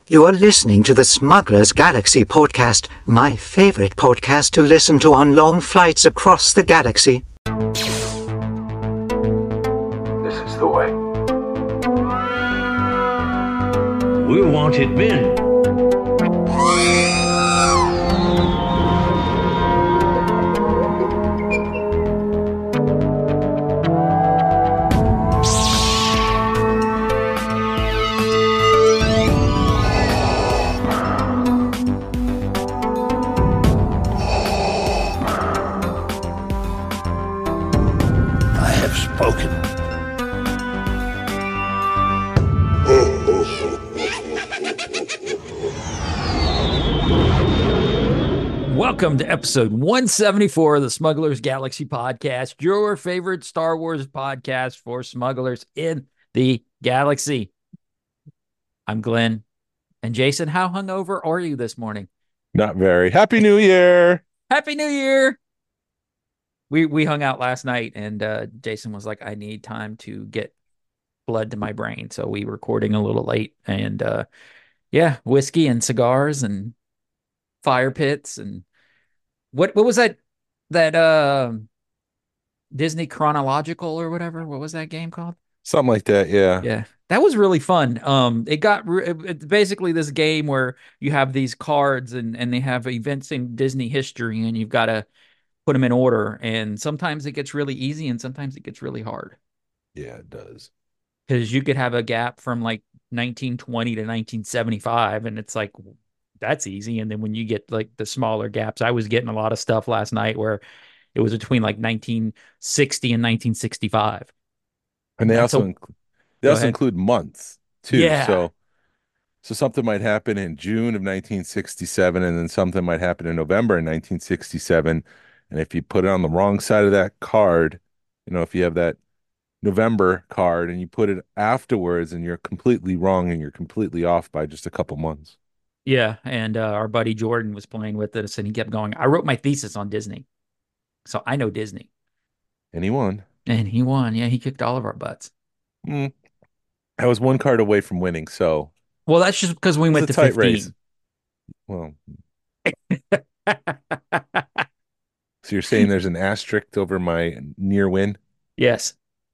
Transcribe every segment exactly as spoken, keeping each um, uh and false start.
You are listening to the Smuggler's Galaxy podcast, my favorite podcast to listen to on long flights across the galaxy. This is the way. We're wanted men. Welcome to episode one seventy-four of the Smugglers Galaxy podcast, your favorite Star Wars podcast for smugglers in the galaxy. I'm Glenn. And Jason, how hungover are you this morning? Not very. Happy New Year. Happy New Year. We we hung out last night and uh, Jason was like, I need time to get blood to my brain. So we were recording a little late and uh, yeah, whiskey and cigars and fire pits and What what was that that uh, Disney Chronological or whatever? What was that game called? Something like that, yeah. Yeah, that was really fun. Um, it got it, it's basically this game where you have these cards and and they have events in Disney history, and you've got to put them in order. And sometimes it gets really easy, and sometimes it gets really hard. Yeah, it does. Because you could have a gap from like nineteen twenty to nineteen seventy-five, and it's like, that's easy. And then when you get like the smaller gaps, I was getting a lot of stuff last night where it was between like nineteen sixty and nineteen sixty-five. And they That's also a, inc- they also ahead. include months too. Yeah. So so something might happen in June of nineteen sixty-seven, and then something might happen in November in nineteen sixty-seven. And if you put it on the wrong side of that card, you know, if you have that November card and you put it afterwards and you're completely wrong and you're completely off by just a couple months. Yeah, and uh, our buddy Jordan was playing with us, and he kept going, I wrote my thesis on Disney, so I know Disney. And he won. And he won. Yeah, he kicked all of our butts. Mm. I was one card away from winning, so. Well, that's just because we went to tight fifteen. Race. Well. So you're saying there's an asterisk over my near win? Yes.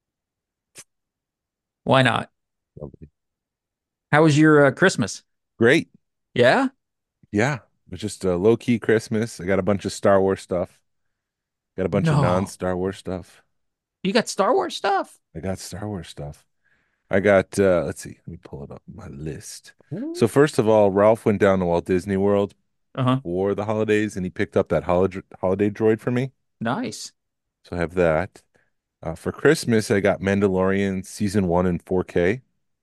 Why not? Lovely. How was your uh, Christmas? Great. Yeah? Yeah. It was just a low-key Christmas. I got a bunch of Star Wars stuff. Got a bunch no. of non-Star Wars stuff. You got Star Wars stuff? I got Star Wars stuff. I got, uh, let's see. Let me pull it up my list. Ooh. So first of all, Ralph went down to Walt Disney World uh-huh. for the holidays, and he picked up that holiday, holiday droid for me. Nice. So I have that. Uh, for Christmas, I got Mandalorian Season one in four K.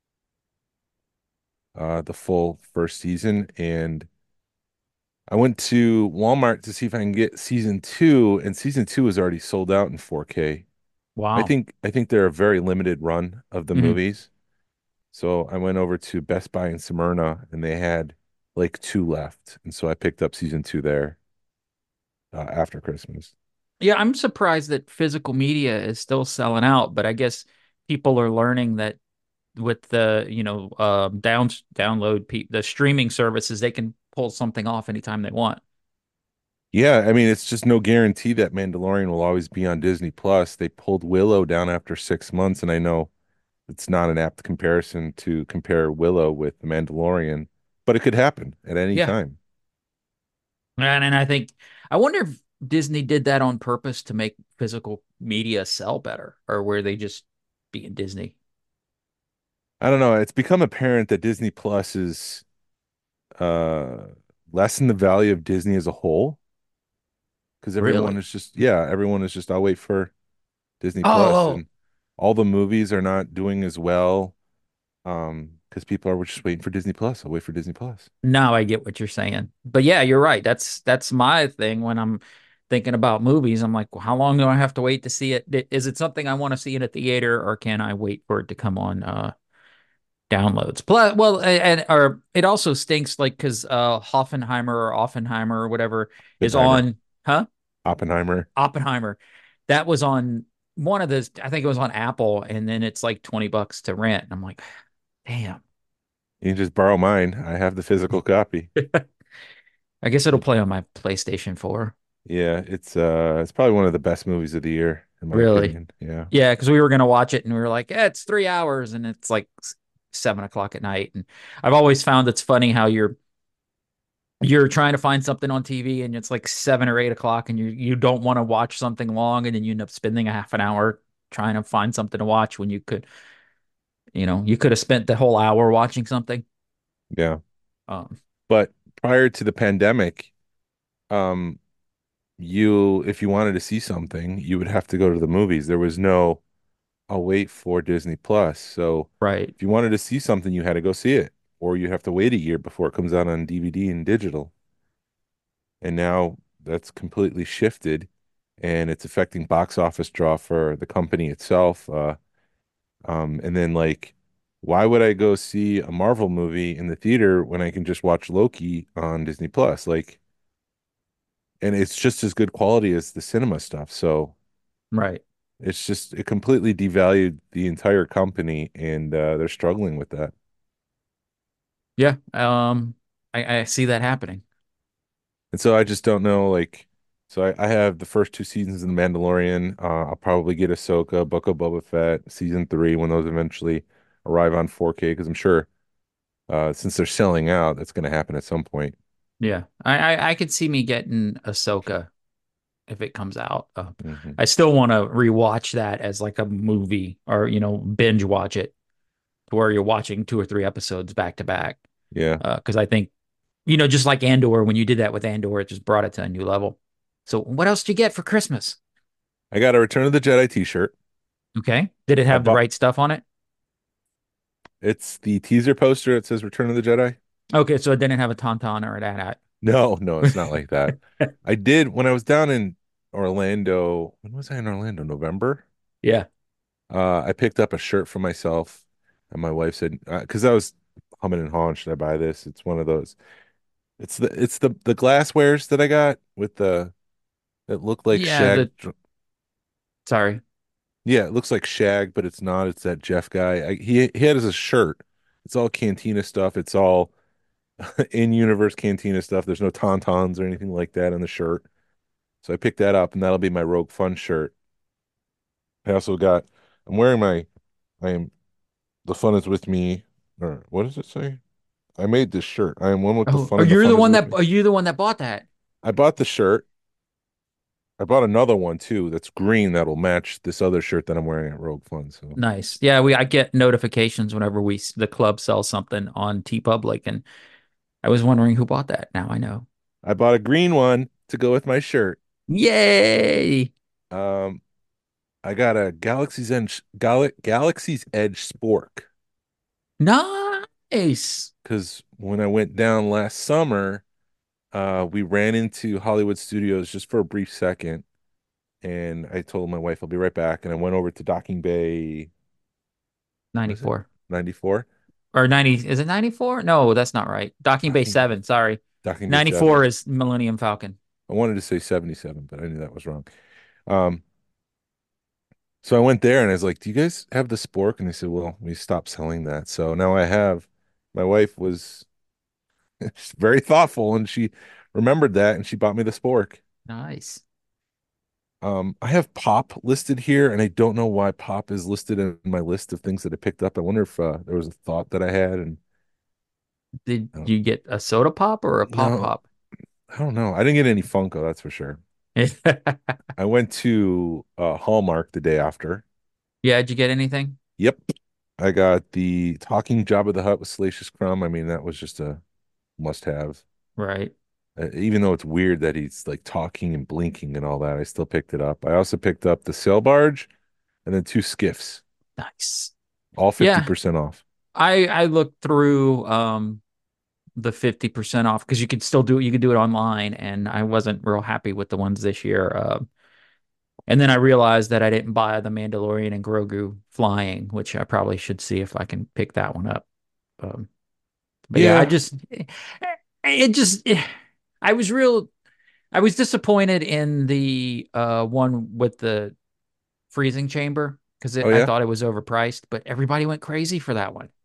Uh, the full first season, and I went to Walmart to see if I can get season two, and season two is already sold out in four K. Wow. I think I think they're a very limited run of the mm-hmm. movies. So I went over to Best Buy in Smyrna, and they had like two left, and so I picked up season two there uh, after Christmas. Yeah, I'm surprised that physical media is still selling out, but I guess people are learning that with the, you know, um, down download pe- the streaming services, they can pull something off anytime they want. Yeah, I mean, it's just no guarantee that Mandalorian will always be on Disney Plus. They pulled Willow down after six months, and I know it's not an apt comparison to compare Willow with the Mandalorian, but it could happen at any yeah. time. And and I think I wonder if Disney did that on purpose to make physical media sell better, or were they just being Disney? I don't know. It's become apparent that Disney Plus is uh, lessen the value of Disney as a whole, because everyone really? is just yeah, everyone is just I'll wait for Disney oh, Plus, oh. and all the movies are not doing as well, um, because people are just waiting for Disney Plus. I'll wait for Disney Plus. No, I get what you're saying, but yeah, you're right. That's that's my thing when I'm thinking about movies. I'm like, well, how long do I have to wait to see it? Is it something I want to see in a theater, or can I wait for it to come on uh downloads? Plus, well, and or it also stinks, like, because uh Hoffenheimer or Offenheimer or whatever is on, huh? Oppenheimer. Oppenheimer. That was on one of those. I think it was on Apple, and then it's like twenty bucks to rent. And I'm like, damn. You can just borrow mine. I have the physical copy. I guess it'll play on my PlayStation four. Yeah, it's uh it's probably one of the best movies of the year, in my Really? opinion. Yeah. Yeah, because we were gonna watch it and we were like, yeah, it's three hours and it's like s- seven o'clock at night. And I've always found it's funny how you're you're trying to find something on T V and it's like seven or eight o'clock and you you don't want to watch something long and then you end up spending a half an hour trying to find something to watch when you could, you know, you could have spent the whole hour watching something. Yeah. Um, But prior to the pandemic, um, you if you wanted to see something, you would have to go to the movies. There was no, I'll wait for Disney Plus. So right. if you wanted to see something, you had to go see it, or you have to wait a year before it comes out on D V D and digital. And now that's completely shifted, and it's affecting box office draw for the company itself. Uh, um, and then like, why would I go see a Marvel movie in the theater when I can just watch Loki on Disney Plus? Like, and it's just as good quality as the cinema stuff. So Right. it's just it completely devalued the entire company, and uh, they're struggling with that. Yeah. Um, I, I see that happening. And so I just don't know, like, so I, I have the first two seasons of The Mandalorian. Uh, I'll probably get Ahsoka, Book of Boba Fett, season three when those eventually arrive on four K, because I'm sure uh, since they're selling out, that's going to happen at some point. Yeah. I, I I could see me getting Ahsoka if it comes out. Uh, Hmm. I still want to rewatch that as like a movie or, you know, binge watch it to where you're watching two or three episodes back to back. Yeah, Uh, because I think, you know, just like Andor, when you did that with Andor, it just brought it to a new level. So what else did you get for Christmas? I got a Return of the Jedi t-shirt. Okay. Did it I have the bought right stuff on it? it's the teaser poster. It says Return of the Jedi. Okay, so it didn't have a tauntaun or an at No, no, it's not like that. at. I did when I was down in Orlando. When was I in Orlando? November. Yeah. Uh, I picked up a shirt for myself, and my wife said, because I was humming and hawing, should I buy this? It's one of those. It's the it's the the glasswares that I got with the that look like Yeah, shag. the sorry. Yeah, it looks like shag, but it's not. It's that Jeff guy. I, he he had as a shirt. It's all Cantina stuff. It's all in-universe Cantina stuff. There's no tauntauns or anything like that on the shirt. So I picked that up, and that'll be my Rogue Fun shirt. I also got. I'm wearing my. I am. The fun is with me. Or what does it say? I made this shirt. I am one with the Oh, fun, are and the you the fun is one with that me. are you the one that bought that? I bought the shirt. I bought another one too that's green that'll match this other shirt that I'm wearing at Rogue Fun. So Nice. Yeah, we I get notifications whenever we the club sells something on TeePublic, and I was wondering who bought that. Now I know. I bought a green one to go with my shirt. Yay! Um, I got a Galaxy's Edge Gal Galaxy's Edge Spork Nice. because when I went down last summer, uh, we ran into Hollywood Studios just for a brief second, and I told my wife I'll be right back, and I went over to Docking Bay. What is it? ninety-four. ninety-four? Or ninety, is it ninety-four? No, that's not right. Docking Bay Docking Bay. seven, sorry. Docking Bay ninety-four seven. is Millennium Falcon. I wanted to say seventy-seven, but I knew that was wrong. Um, so I went there and I was like, "Do you guys have the spork?" And they said, "Well, we stopped selling that." So now I have. My wife was very thoughtful and she remembered that and she bought me the spork. Nice. Um, I have Pop listed here, and I don't know why Pop is listed in my list of things that I picked up. I wonder if uh, there was a thought that I had, and Did I don't, you get a soda pop or a pop no, pop? I don't know. I didn't get any Funko, that's for sure. I went to uh, Hallmark the day after. Yeah, did you get anything? Yep, I got the Talking Jabba the Hutt with Salacious Crumb. I mean, that was just a must-have. Right. Uh, even though it's weird that he's like talking and blinking and all that, I still picked it up. I also picked up the sail barge and then two skiffs, Nice. all Yeah, fifty percent off. I I looked through um the fifty percent off because you could still do it. You could do it online, and I wasn't real happy with the ones this year. Uh, and then I realized that I didn't buy the Mandalorian and Grogu flying, which I probably should see if I can pick that one up. Um, but yeah, I Yeah. just it just I was real I was disappointed in the uh one with the freezing chamber because Oh I yeah. thought it was overpriced, but everybody went crazy for that one.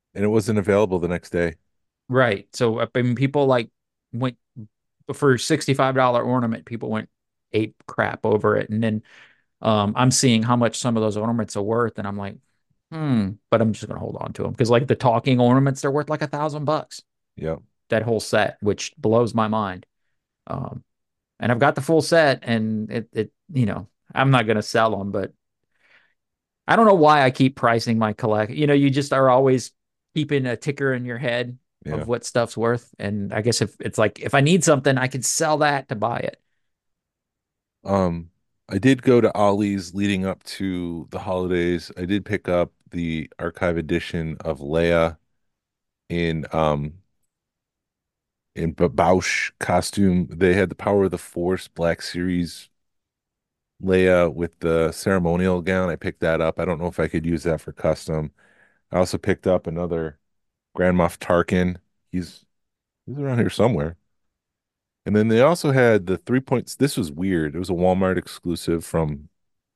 and it wasn't available the next day. Right. So I mean, people like went for sixty-five dollar ornament. People went ape crap over it, and then um, I'm seeing how much some of those ornaments are worth, and I'm like, hmm. But I'm just gonna hold on to them because like the talking ornaments, they're worth like a thousand bucks. Yep. That whole set, which blows my mind. Um, and I've got the full set, and it it you know I'm not gonna sell them, but I don't know why I keep pricing my collect. You know, you just are always keeping a ticker in your head Yeah. of what stuff's worth. And I guess if it's like if I need something, I can sell that to buy it. Um, I did go to Ollie's leading up to the holidays. I did pick up the archive edition of Leia in um in Bausch costume. They had the Power of the Force Black Series Leia with the ceremonial gown. I picked that up. I don't know if I could use that for custom. I also picked up another Grand Moff Tarkin. He's he's around here somewhere. And then they also had the three points. This was weird. It was a Walmart exclusive from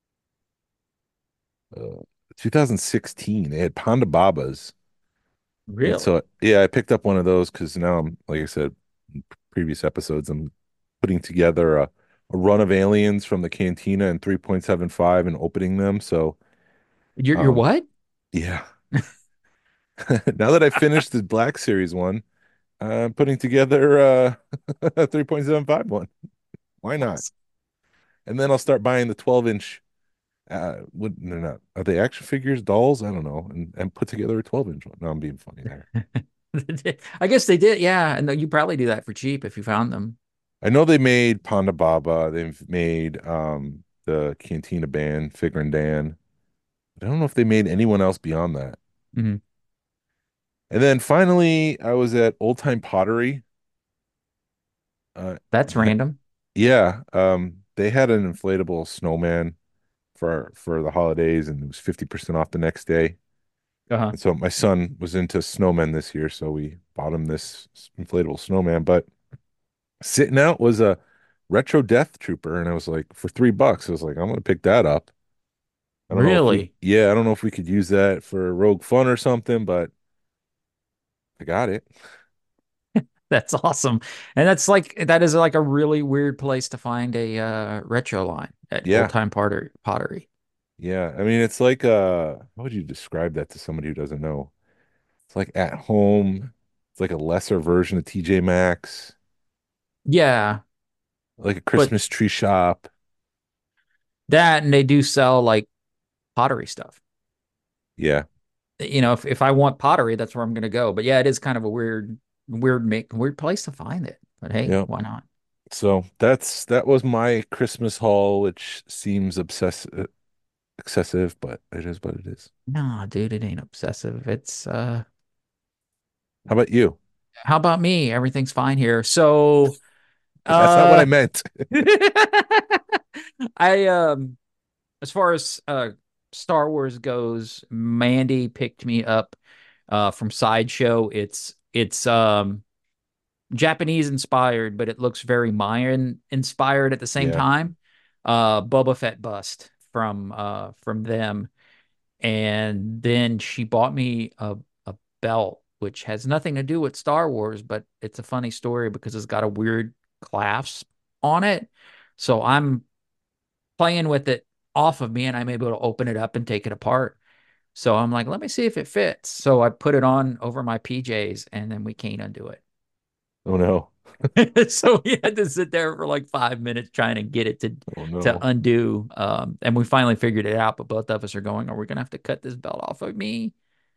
uh, two thousand sixteen. They had Ponda Babas. And Really? so, yeah, I picked up one of those because now I'm, like I said, in previous episodes, I'm putting together a, a run of aliens from the Cantina and three point seven five and opening them. So, You're you're um, what? yeah. Now that I finished the Black Series one, I'm putting together uh, a three point seven five one. Why not? And then I'll start buying the twelve inch. Uh, would they're not? Are they action figures, dolls? I don't know. And and put together a twelve inch one. No, I'm being funny there. I guess they did. Yeah, and you probably do that for cheap if you found them. I know they made Ponda Baba. They've made um the Cantina Band, Figrin and Dan. I don't know if they made anyone else beyond that. Mhm. And then finally, I was at Old Time Pottery. Uh, That's random. yeah, um, they had an inflatable snowman for for the holidays, and it was fifty percent off the next day. Uh-huh. And so my son was into snowmen this year, so we bought him this inflatable snowman. But sitting out was a retro Death Trooper, and I was like, for three bucks, I was like, I'm gonna pick that up. I don't know if we, Really? yeah, I don't know if we could use that for Rogue Fun or something, but I got it. That's awesome. And that's like that is like a really weird place to find a uh retro line at Old Yeah, Time Potter Pottery. yeah. I mean, it's like uh, how would you describe that to somebody who doesn't know? It's like at home. It's like a lesser version of T J Maxx, Yeah, like a but Christmas tree shop. that and they do sell like pottery stuff. Yeah, You know, if, if I want pottery, that's where I'm gonna go. But yeah, it is kind of a weird, weird make weird place to find it. But hey, yeah. why not? So that's that was my Christmas haul, which seems obsessive, excessive, but it is what it is. No, dude, it ain't obsessive. It's uh How about you? how about me? Everything's fine here. So That's not what I uh meant. I um as far as uh Star Wars goes, Mandy picked me up uh from Sideshow. It's it's um Japanese inspired, but it looks very Mayan inspired at the same Yeah, time. Uh Boba Fett bust from uh from them. And then she bought me a a belt which has nothing to do with Star Wars, but it's a funny story because it's got a weird clasp on it. So I'm playing with it off of me and I'm able to open it up and take it apart. So I'm like, let me see if it fits. So I put it on over my P Js and then we can't undo it. oh no. So we had to sit there for like five minutes trying to get it to Oh to no. undo. Um, and we finally figured it out, but both of us are going, are we gonna have to cut this belt off of me?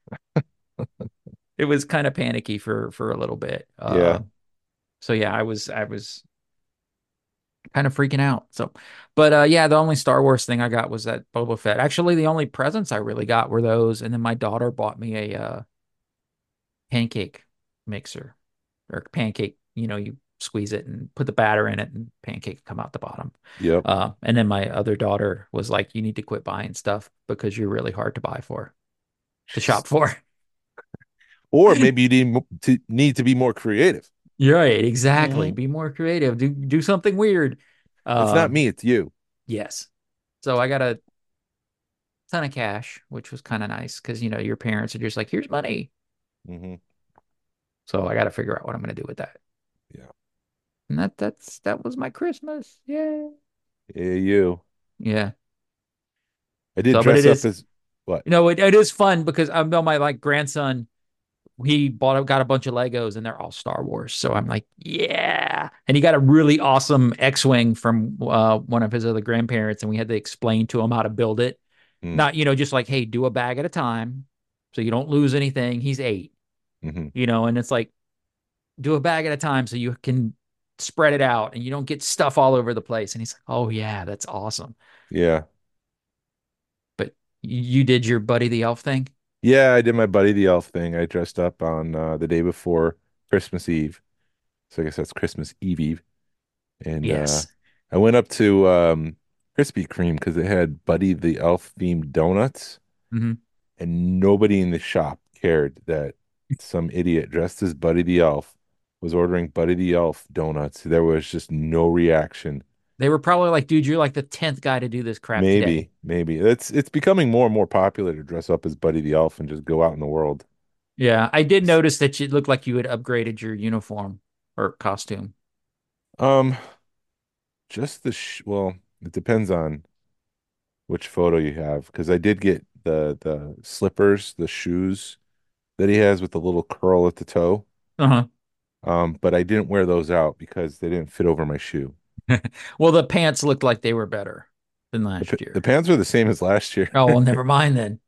It was kind of panicky for for a little bit. Uh, Yeah. so yeah, I was I was kind of freaking out. So, but uh, yeah, the only Star Wars thing I got was that Boba Fett. Actually, the only presents I really got were those, and then my daughter bought me a uh, pancake mixer or pancake. You know, you squeeze it and put the batter in it, and pancake come out the bottom. Yep. Uh, and then my other daughter was like, "You need to quit buying stuff because you're really hard to buy for to shop for." Or maybe you need mo- to need to be more creative. You're right, exactly. Mhm. Be more creative. Do do something weird. It's not Um, me, it's you. yes. So I got a ton of cash, which was kind of nice because you know your parents are just like, "Here's money." Hmm. So I got to figure out what I'm going to do with that. Yeah. And that that's that was my Christmas. Yeah. Yeah, you. Yeah. I did So, but dress it up is, as what? you know, it, it is fun because I know my like grandson, he bought got a bunch of Legos and they're all Star Wars. So I'm like, yeah. And he got a really awesome X-Wing from uh, one of his other grandparents, and we had to explain to him how to build it. Mm, Not, you know, just like, hey, do a bag at a time so you don't lose anything. He's eight, hmm. you know, and it's like do a bag at a time so you can spread it out and you don't get stuff all over the place. And he's like, oh yeah, that's awesome. Yeah. But you did your Buddy the Elf thing? Yeah, I did my Buddy the Elf thing. I dressed up on uh, the day before Christmas Eve. So I guess that's Christmas Eve Eve. And uh, Yes. I went up to um, Krispy Kreme because they had Buddy the Elf themed donuts, Hmm. and nobody in the shop cared that some idiot dressed as Buddy the Elf was ordering Buddy the Elf donuts. There was just no reaction. They were probably like, dude, you're like the tenth guy to do this crap today. Maybe, maybe. It's it's becoming more and more popular to dress up as Buddy the Elf and just go out in the world. Yeah, I did notice that it looked like you had upgraded your uniform or costume. Um, just the sh well, it depends on which photo you have because I did get the the slippers, the shoes that he has with the little curl at the toe. Uh-huh. Um, but I didn't wear those out because they didn't fit over my shoe. Well, the pants looked like they were better than The p- last the year. pants were the same as last year. Oh, well, never mind then.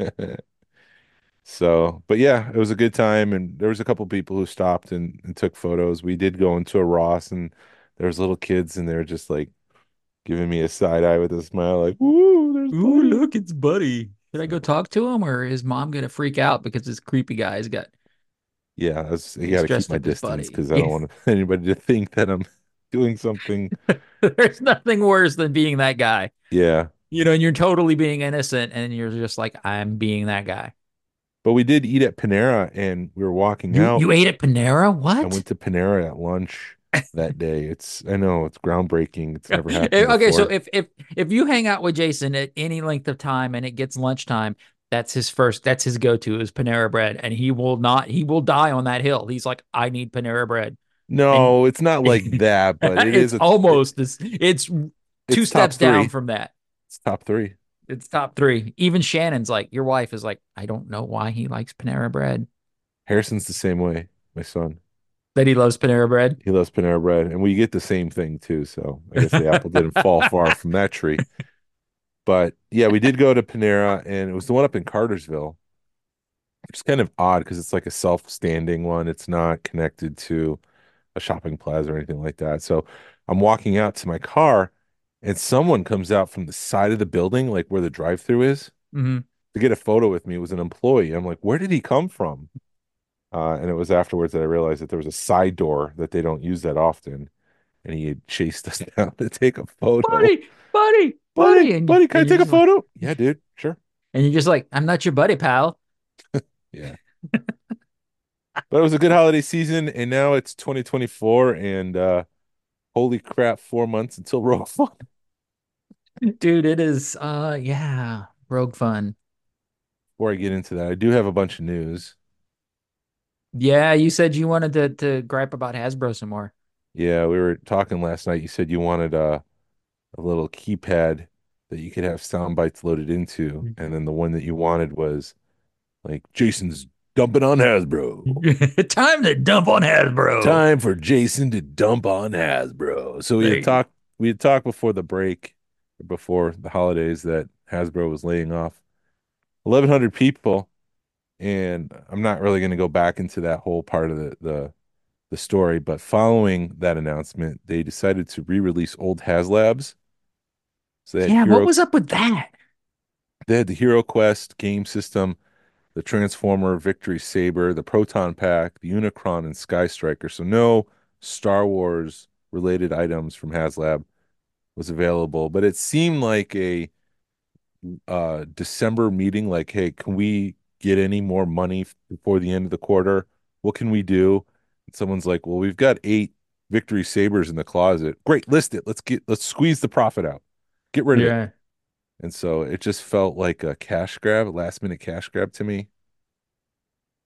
So, but yeah, it was a good time, and there was a couple people who stopped and, and took photos. We did go into a Ross, and there was little kids, and they were just like giving me a side eye with a smile, like, "Woo, there's Ooh, Buddy." look, it's Buddy. Should I go So, talk to him or is mom gonna freak out because this creepy guy's got yeah, I was, you got he's to keep dressed my up as distance Buddy? because I Yeah. don't want anybody to think that I'm doing something. There's nothing worse than being that guy. Yeah, You know, and you're totally being innocent and you're just like, I'm being that guy. but we did eat at Panera, and we were walking You out. you ate at Panera? I What? went to Panera at lunch that day. It's, I know it's groundbreaking. It's never happened Okay, so before. if if if you hang out with Jason at any length of time and it gets lunchtime, that's his first, that's his go-to is Panera bread. And he will not, he will die on that hill. He's like, I need Panera bread. And No, it's not like that, but it it's is a, it, almost this, it's two it's top steps down three. from that. It's top three. It's top three. Even Shannon's like, your wife is like, I don't know why he likes Panera bread. Harrison's the same way, my son. That he loves Panera bread. He loves Panera bread, and we get the same thing too. So I guess the apple didn't fall far from that tree. But yeah, we did go to Panera, and it was the one up in Cartersville. It's kind of odd because it's like a self-standing one. It's not connected to a shopping plaza or anything like that. So I'm walking out to my car, and someone comes out from the side of the building, like where the drive-through is, Hmm. to get a photo with me. It was an employee. I'm like, where did he come from? Uh, and it was afterwards that I realized that there was a side door that they don't use that often, and he had chased us down to take a photo. Buddy, buddy, Buddy, buddy. And, buddy, can I and you're take a just like, photo? Yeah, dude, sure. and you're just like, I'm not your buddy, pal. Yeah. But it was a good holiday season, and now it's twenty twenty-four, and uh, holy crap, four months until Rogue One. Dude, it is uh yeah, Rogue Fun. Before I get into that, I do have a bunch of news. Yeah, you said you wanted to to gripe about Hasbro some more. Yeah, we were talking last night. You said you wanted a, a little keypad that you could have sound bites loaded into, and then the one that you wanted was like Jason's dumping on Hasbro. Time to dump on Hasbro. Time for Jason to dump on Hasbro. So we There had you talked we had talked before the break, before the holidays, that Hasbro was laying off eleven hundred people, and I'm not really going to go back into that whole part of the the the story, but following that announcement, they decided to re-release old HasLabs. So they had Yeah, what Hero was up with that? they had the Hero Quest game system, the Transformer Victory Saber, the Proton Pack, the Unicron, and Sky Striker. So no Star Wars related items from HasLab was available, but it seemed like a uh December meeting, like, hey, can we get any more money f- before the end of the quarter? What can we do? And someone's like, well, we've got eight Victory Sabers in the closet. Great, list it. Let's get let's squeeze the profit out. Get rid of it. Yeah. And so it just felt like a cash grab, a last minute cash grab to me.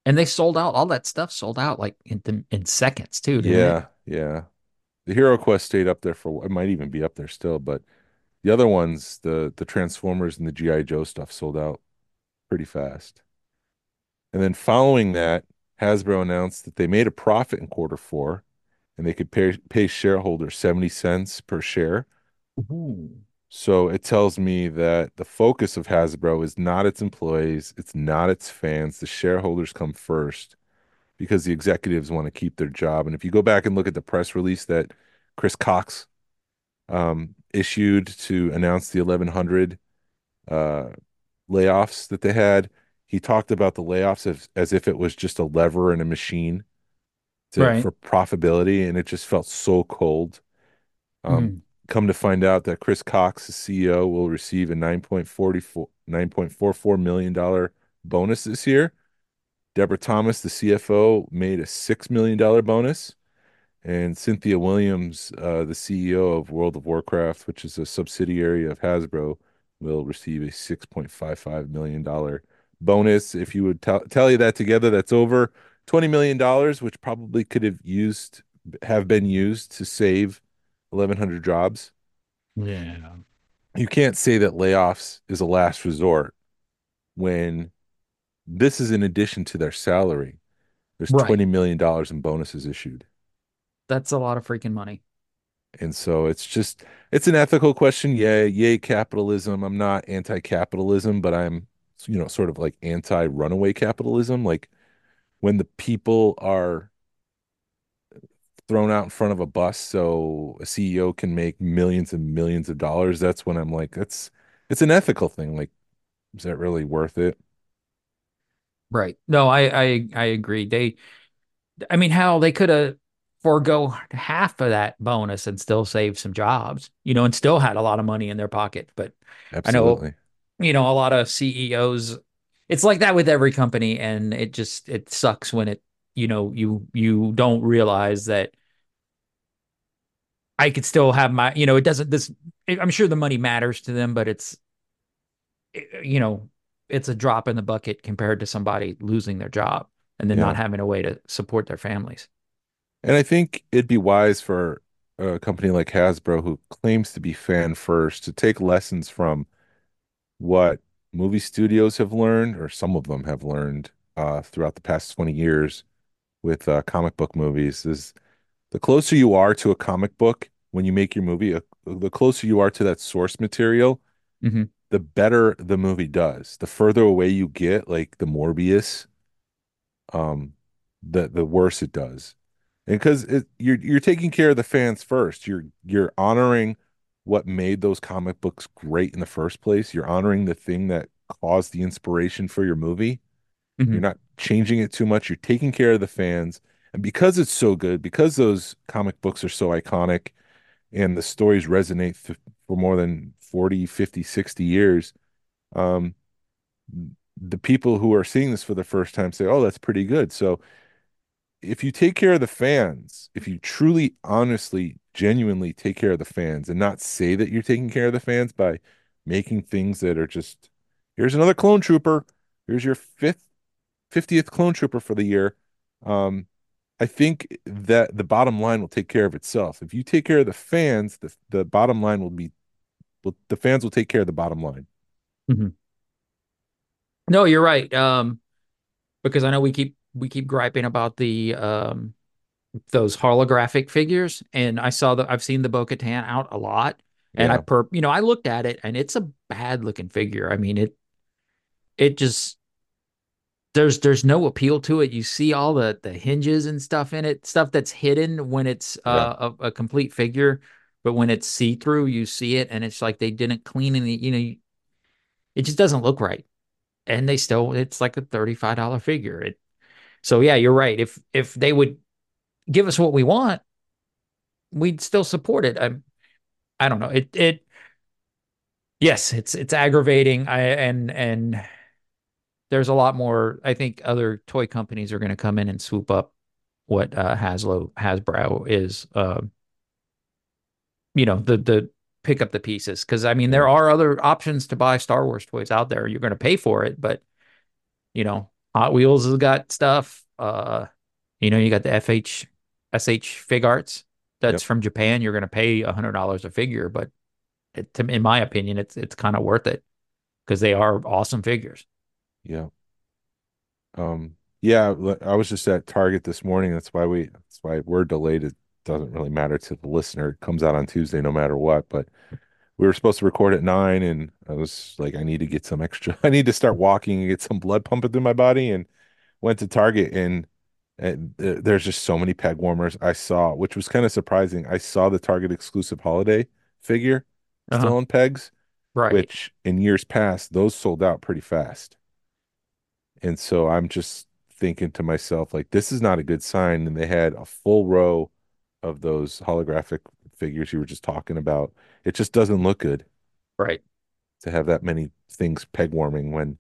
And they sold out. All that stuff sold out like in in seconds too, didn't it? Yeah, yeah. The Hero Quest stayed up there for, it might even be up there still, but the other ones, the the Transformers and the G I. Joe stuff sold out pretty fast. And then following that, Hasbro announced that they made a profit in quarter four and they could pay pay shareholders seventy cents per share. Ooh. So it tells me that the focus of Hasbro is not its employees, it's not its fans. The shareholders come first because the executives want to keep their job. And if you go back and look at the press release that Chris Cox um, issued to announce the eleven hundred uh, layoffs that they had, he talked about the layoffs as, as if it was just a lever in a machine to Right. for profitability, and it just felt so cold. Um, Mhm. come to find out that Chris Cox, the C E O, will receive a nine point four four nine point four four million dollar bonus this year. Deborah Thomas, the C F O, made a six million dollar bonus. And Cynthia Williams, uh, the C E O of World of Warcraft, which is a subsidiary of Hasbro, will receive a six point five five million dollar bonus. If you would tell tally that together, that's over twenty million dollars, which probably could have used have been used to save eleven hundred jobs. Yeah. You can't say that layoffs is a last resort when this is in addition to their salary. There's Right. twenty million dollars in bonuses issued. That's a lot of freaking money. And so it's just it's an ethical question. Yeah, yay capitalism. I'm not anti-capitalism, but I'm you know sort of like anti-runaway capitalism. Like when the people are thrown out in front of a bus so a C E O can make millions and millions of dollars, that's when I'm like, that's it's an ethical thing. Like, is that really worth it? Right. No, I I I agree. They I mean, hell, they could have forego half of that bonus and still saved some jobs, you know, and still had a lot of money in their pocket. But I know, Absolutely. you know, a lot of C E Os, it's like that with every company, and it just it sucks when it, you know, you you don't realize that I could still have my, you know, it doesn't this I'm sure the money matters to them, but it's you know, it's a drop in the bucket compared to somebody losing their job and then not Yeah. having a way to support their families. And I think it'd be wise for a company like Hasbro, who claims to be fan first, to take lessons from what movie studios have learned, or some of them have learned uh, throughout the past twenty years with uh, comic book movies, is the closer you are to a comic book when you make your movie, uh, the closer you are to that source material, Hmm. the better the movie does. The further away you get, like the Morbius, um, the the worse it does. And because it, you're you're taking care of the fans first. You're you're honoring what made those comic books great in the first place. You're honoring the thing that caused the inspiration for your movie. You're Hmm. not changing it too much. You're taking care of the fans. And because it's so good, because those comic books are so iconic and the stories resonate th for more than forty, fifty, sixty years, um, the people who are seeing this for the first time say, "Oh, that's pretty good." So if you take care of the fans, if you truly, honestly, genuinely take care of the fans and not say that you're taking care of the fans by making things that are just, here's another clone trooper, here's your fifth, fiftieth clone trooper for the year. Um, I think that the bottom line will take care of itself. If you take care of the fans, the, the bottom line will be, will, the fans will take care of the bottom line. Hmm. No, you're right. Um, because I know we keep we keep griping about the um those holographic figures, and I saw that I've seen the Bo-Katan out a lot, and I Yeah. per you know I looked at it, and it's a bad looking figure. I mean it it just there's there's no appeal to it. You see all the the hinges and stuff in it, stuff that's hidden when it's Yeah. uh, a, a complete figure, but when it's see through, you see it, and it's like they didn't clean any. You know, it just doesn't look right, and they still it's like a thirty-five dollar figure. It so yeah, you're right. If if they would give us what we want, we'd still support it. I I don't know. It it yes, it's it's aggravating. I and and there's a lot more. I think other toy companies are going to come in and swoop up what uh, Hasbro Hasbro is. Uh, you know, the the pick up the pieces because I mean Yeah. there are other options to buy Star Wars toys out there. You're going to pay for it, but you know. Hot Wheels has got stuff. Uh, you know, you got the F H S H Fig Arts that's Yep. from Japan. You're going to pay a hundred dollars a figure, but it, to, in my opinion, it's it's kind of worth it because they are awesome figures. Yeah. Um, yeah, l- I was just at Target this morning. That's why we that's why we're delayed. It doesn't really matter to the listener. It comes out on Tuesday no matter what. But we were supposed to record at nine, and I was like, I need to get some extra. I need to start walking and get some blood pumping through my body. And went to Target, and, and th- there's just so many peg warmers I saw, which was kind of surprising. I saw the Target exclusive holiday figure Uh-huh. still on pegs, Right. which in years past, those sold out pretty fast. And so I'm just thinking to myself, like, this is not a good sign. And they had a full row of those holographic figures you were just talking about. It just doesn't look good Right. to have that many things peg warming when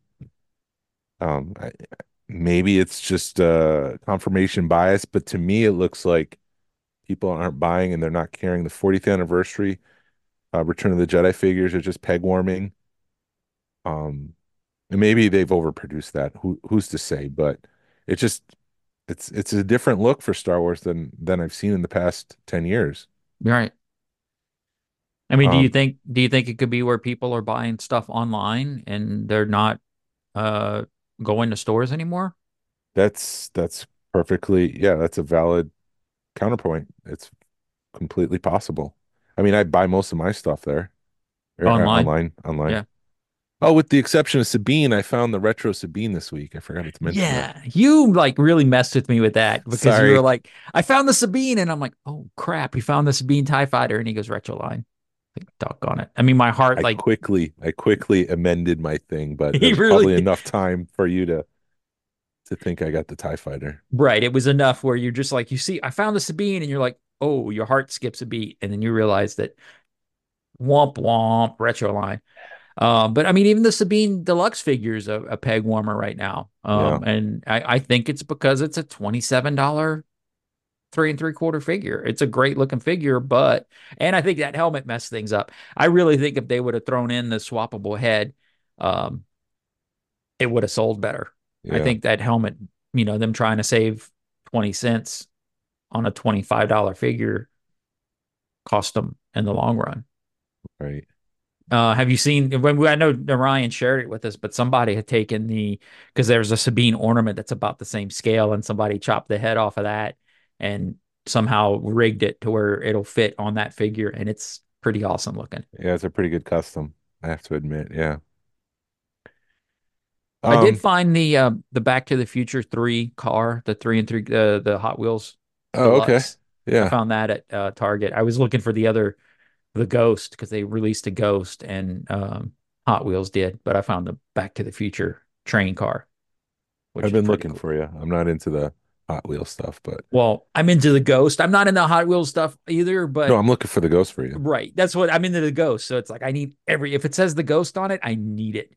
um I, maybe it's just uh confirmation bias, but to me it looks like people aren't buying and they're not carrying the fortieth anniversary uh, Return of the Jedi figures are just peg warming. Um and maybe they've overproduced that. Who who's to say? But it just it's it's a different look for Star Wars than than I've seen in the past ten years. Right. I mean, do you Um think do you think it could be where people are buying stuff online and they're not uh going to stores anymore? that's that's perfectly, yeah, that's a valid counterpoint. It's completely possible. I mean, I buy most of my stuff there. Or, uh, Online. online, online. Yeah. Oh, with the exception of Sabine, I found the retro Sabine this week. I forgot to mention that. Yeah. You like really messed with me with that because you were Sorry. like, I found the Sabine, and I'm like, oh crap, you found the Sabine TIE fighter, and he goes retro line. Like, doggone it. I mean, my heart, I like, quickly, I quickly amended my thing, but he there's really probably enough time for you to to think I got the TIE fighter. right. It was enough where you're just like, you see, I found the Sabine, and you're like, oh, your heart skips a beat, and then you realize that womp womp retro line. Um, but I mean, even the Sabine Deluxe figure is a, a peg warmer right now. Yeah, Um, and I, I think it's because it's a twenty-seven dollars three and three quarter figure. It's a great looking figure, but and I think that helmet messed things up. I really think if they would have thrown in the swappable head, um, it would have sold better. I yeah, think that helmet, you know, them trying to save twenty cents on a twenty-five dollars figure cost them in the long run. right. Uh, have you seen when we, I know Ryan shared it with us, but somebody had taken the because there's a Sabine ornament that's about the same scale, and somebody chopped the head off of that and somehow rigged it to where it'll fit on that figure, and it's pretty awesome looking. Yeah, it's a pretty good custom, I have to admit. Yeah. I did Um. find the uh, the Back to the Future three car, the three and three, uh, the Hot Wheels Oh, okay. Deluxe. I Yeah. found that at uh, Target. I was looking for the other the Ghost because they released a Ghost and um, Hot Wheels did, but I found the Back to the Future train car, which I've is been pretty looking cool. for you. I'm not into the Hot Wheel stuff, but Well, I'm into the Ghost. I'm not in the Hot Wheels stuff either, no, but I'm looking for the ghost for you. right, that's what I'm into the Ghost. So it's like I need every if it says the Ghost on it, I need it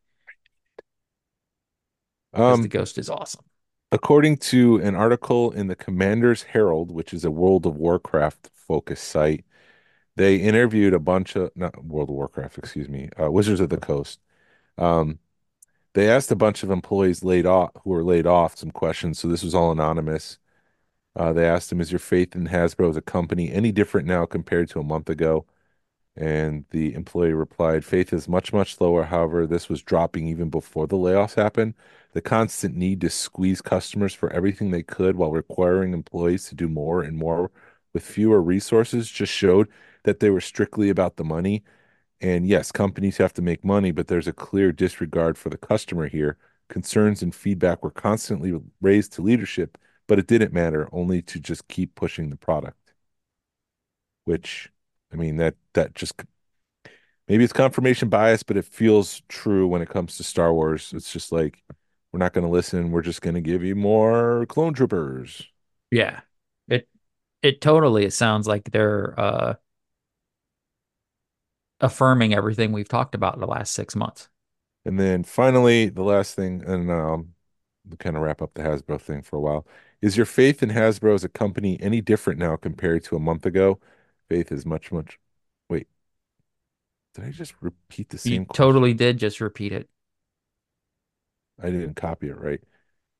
because the Um, Ghost is awesome. According to an article in the Commander's Herald, which is a World of Warcraft focused site, they interviewed a bunch of, not World of Warcraft, excuse me, uh, Wizards of the Coast. Um, they asked a bunch of employees laid off who were laid off some questions. So this was all anonymous. Uh, they asked them, "Is your faith in Hasbro as a company any different now compared to a month ago?" And the employee replied, "Faith is much, much lower. However, this was dropping even before the layoffs happened. The constant need to squeeze customers for everything they could while requiring employees to do more and more with fewer resources just showed that they were strictly about the money. And yes, companies have to make money, but there's a clear disregard for the customer here. Concerns and feedback were constantly raised to leadership, but it didn't matter, only to just keep pushing the product." Which, I mean, that that just maybe it's confirmation bias, but it feels true when it comes to Star Wars. It's just like we're not going to listen. We're just going to give you more clone troopers. Yeah, it it totally it sounds like they're uh, affirming everything we've talked about in the last six months. And then finally, the last thing, and um, we'll kind of wrap up the Hasbro thing for a while. Is your faith in Hasbro as a company any different now compared to a month ago? Faith is much, much. Wait, did I just repeat the You same question? totally did just repeat it. I didn't copy it right.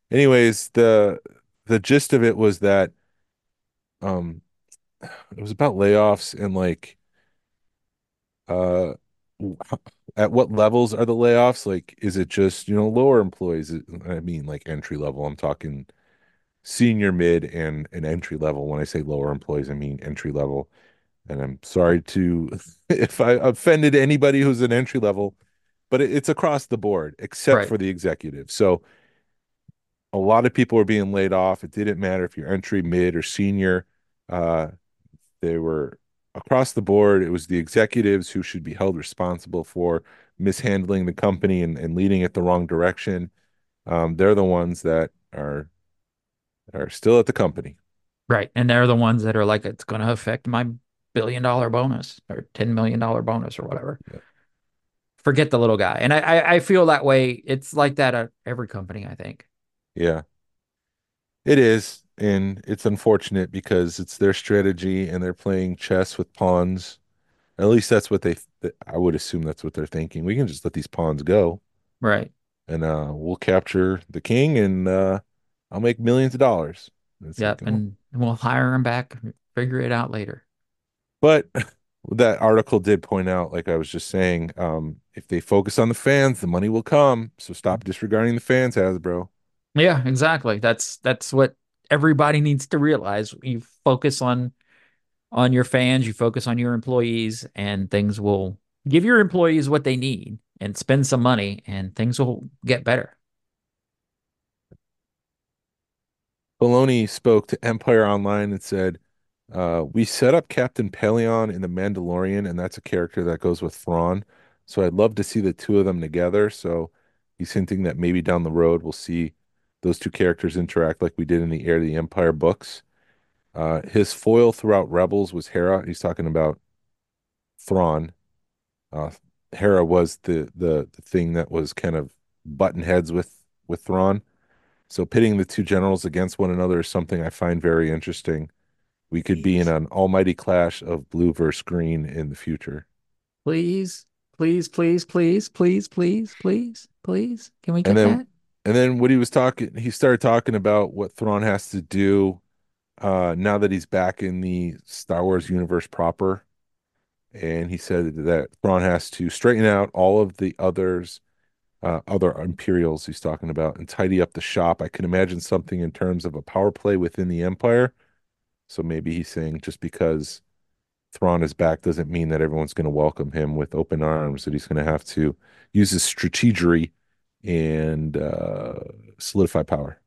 Anyways, the the gist of it was that um it was about layoffs and like uh w- at what levels are the layoffs? Like, is it just, you know, lower employees? I mean, like entry level. I'm talking senior, mid, and and entry level. When I say lower employees, I mean entry level. And I'm sorry to if I offended anybody who's an entry level, but it, it's across the board except Right. for the executive. So a lot of people were being laid off. It didn't matter if you're entry, mid, or senior. Uh, they were across the board. It was the executives who should be held responsible for mishandling the company and, and leading it the wrong direction. Um, they're the ones that are are still at the company. Right. And they're the ones that are like, it's going to affect my billion dollar bonus or ten million dollar bonus or whatever. Yeah. Forget the little guy. And I, I, I feel that way. It's like that at every company, I think. Yeah, it is. And it's unfortunate because it's their strategy and they're playing chess with pawns. At least that's what they, I would assume that's what they're thinking. We can just let these pawns go Right. and uh, we'll capture the king and uh, I'll make millions of dollars. And it's like, Yep. oh. And we'll hire him back, figure it out later. But that article did point out, like I was just saying, um, if they focus on the fans, the money will come. So stop disregarding the fans, Hasbro. Yeah, exactly. That's that's what everybody needs to realize. You focus on on your fans, you focus on your employees, and things will give your employees what they need and spend some money, and things will get better. Filoni spoke to Empire Online and said, uh, we set up Captain Pelion in The Mandalorian, and that's a character that goes with Thrawn. So I'd love to see the two of them together. So he's hinting that maybe down the road we'll see those two characters interact like we did in the Heir to the Empire books. Uh, his foil throughout Rebels was Hera. He's talking about Thrawn. Uh, Hera was the, the the thing that was kind of button heads with with Thrawn. So pitting the two generals against one another is something I find very interesting. We could be in Please, an almighty clash of blue versus green in the future. please, please, please, please, please, please, please, please. Can we And get then that? and then what he was talking, he started talking about what Thrawn has to do uh now that he's back in the Star Wars universe proper. And he said that Thrawn has to straighten out all of the others, uh, other Imperials he's talking about, and tidy up the shop. I can imagine something in terms of a power play within the Empire. So maybe he's saying just because Thrawn is back doesn't mean that everyone's going to welcome him with open arms, that he's going to have to use his strategery and uh, solidify power.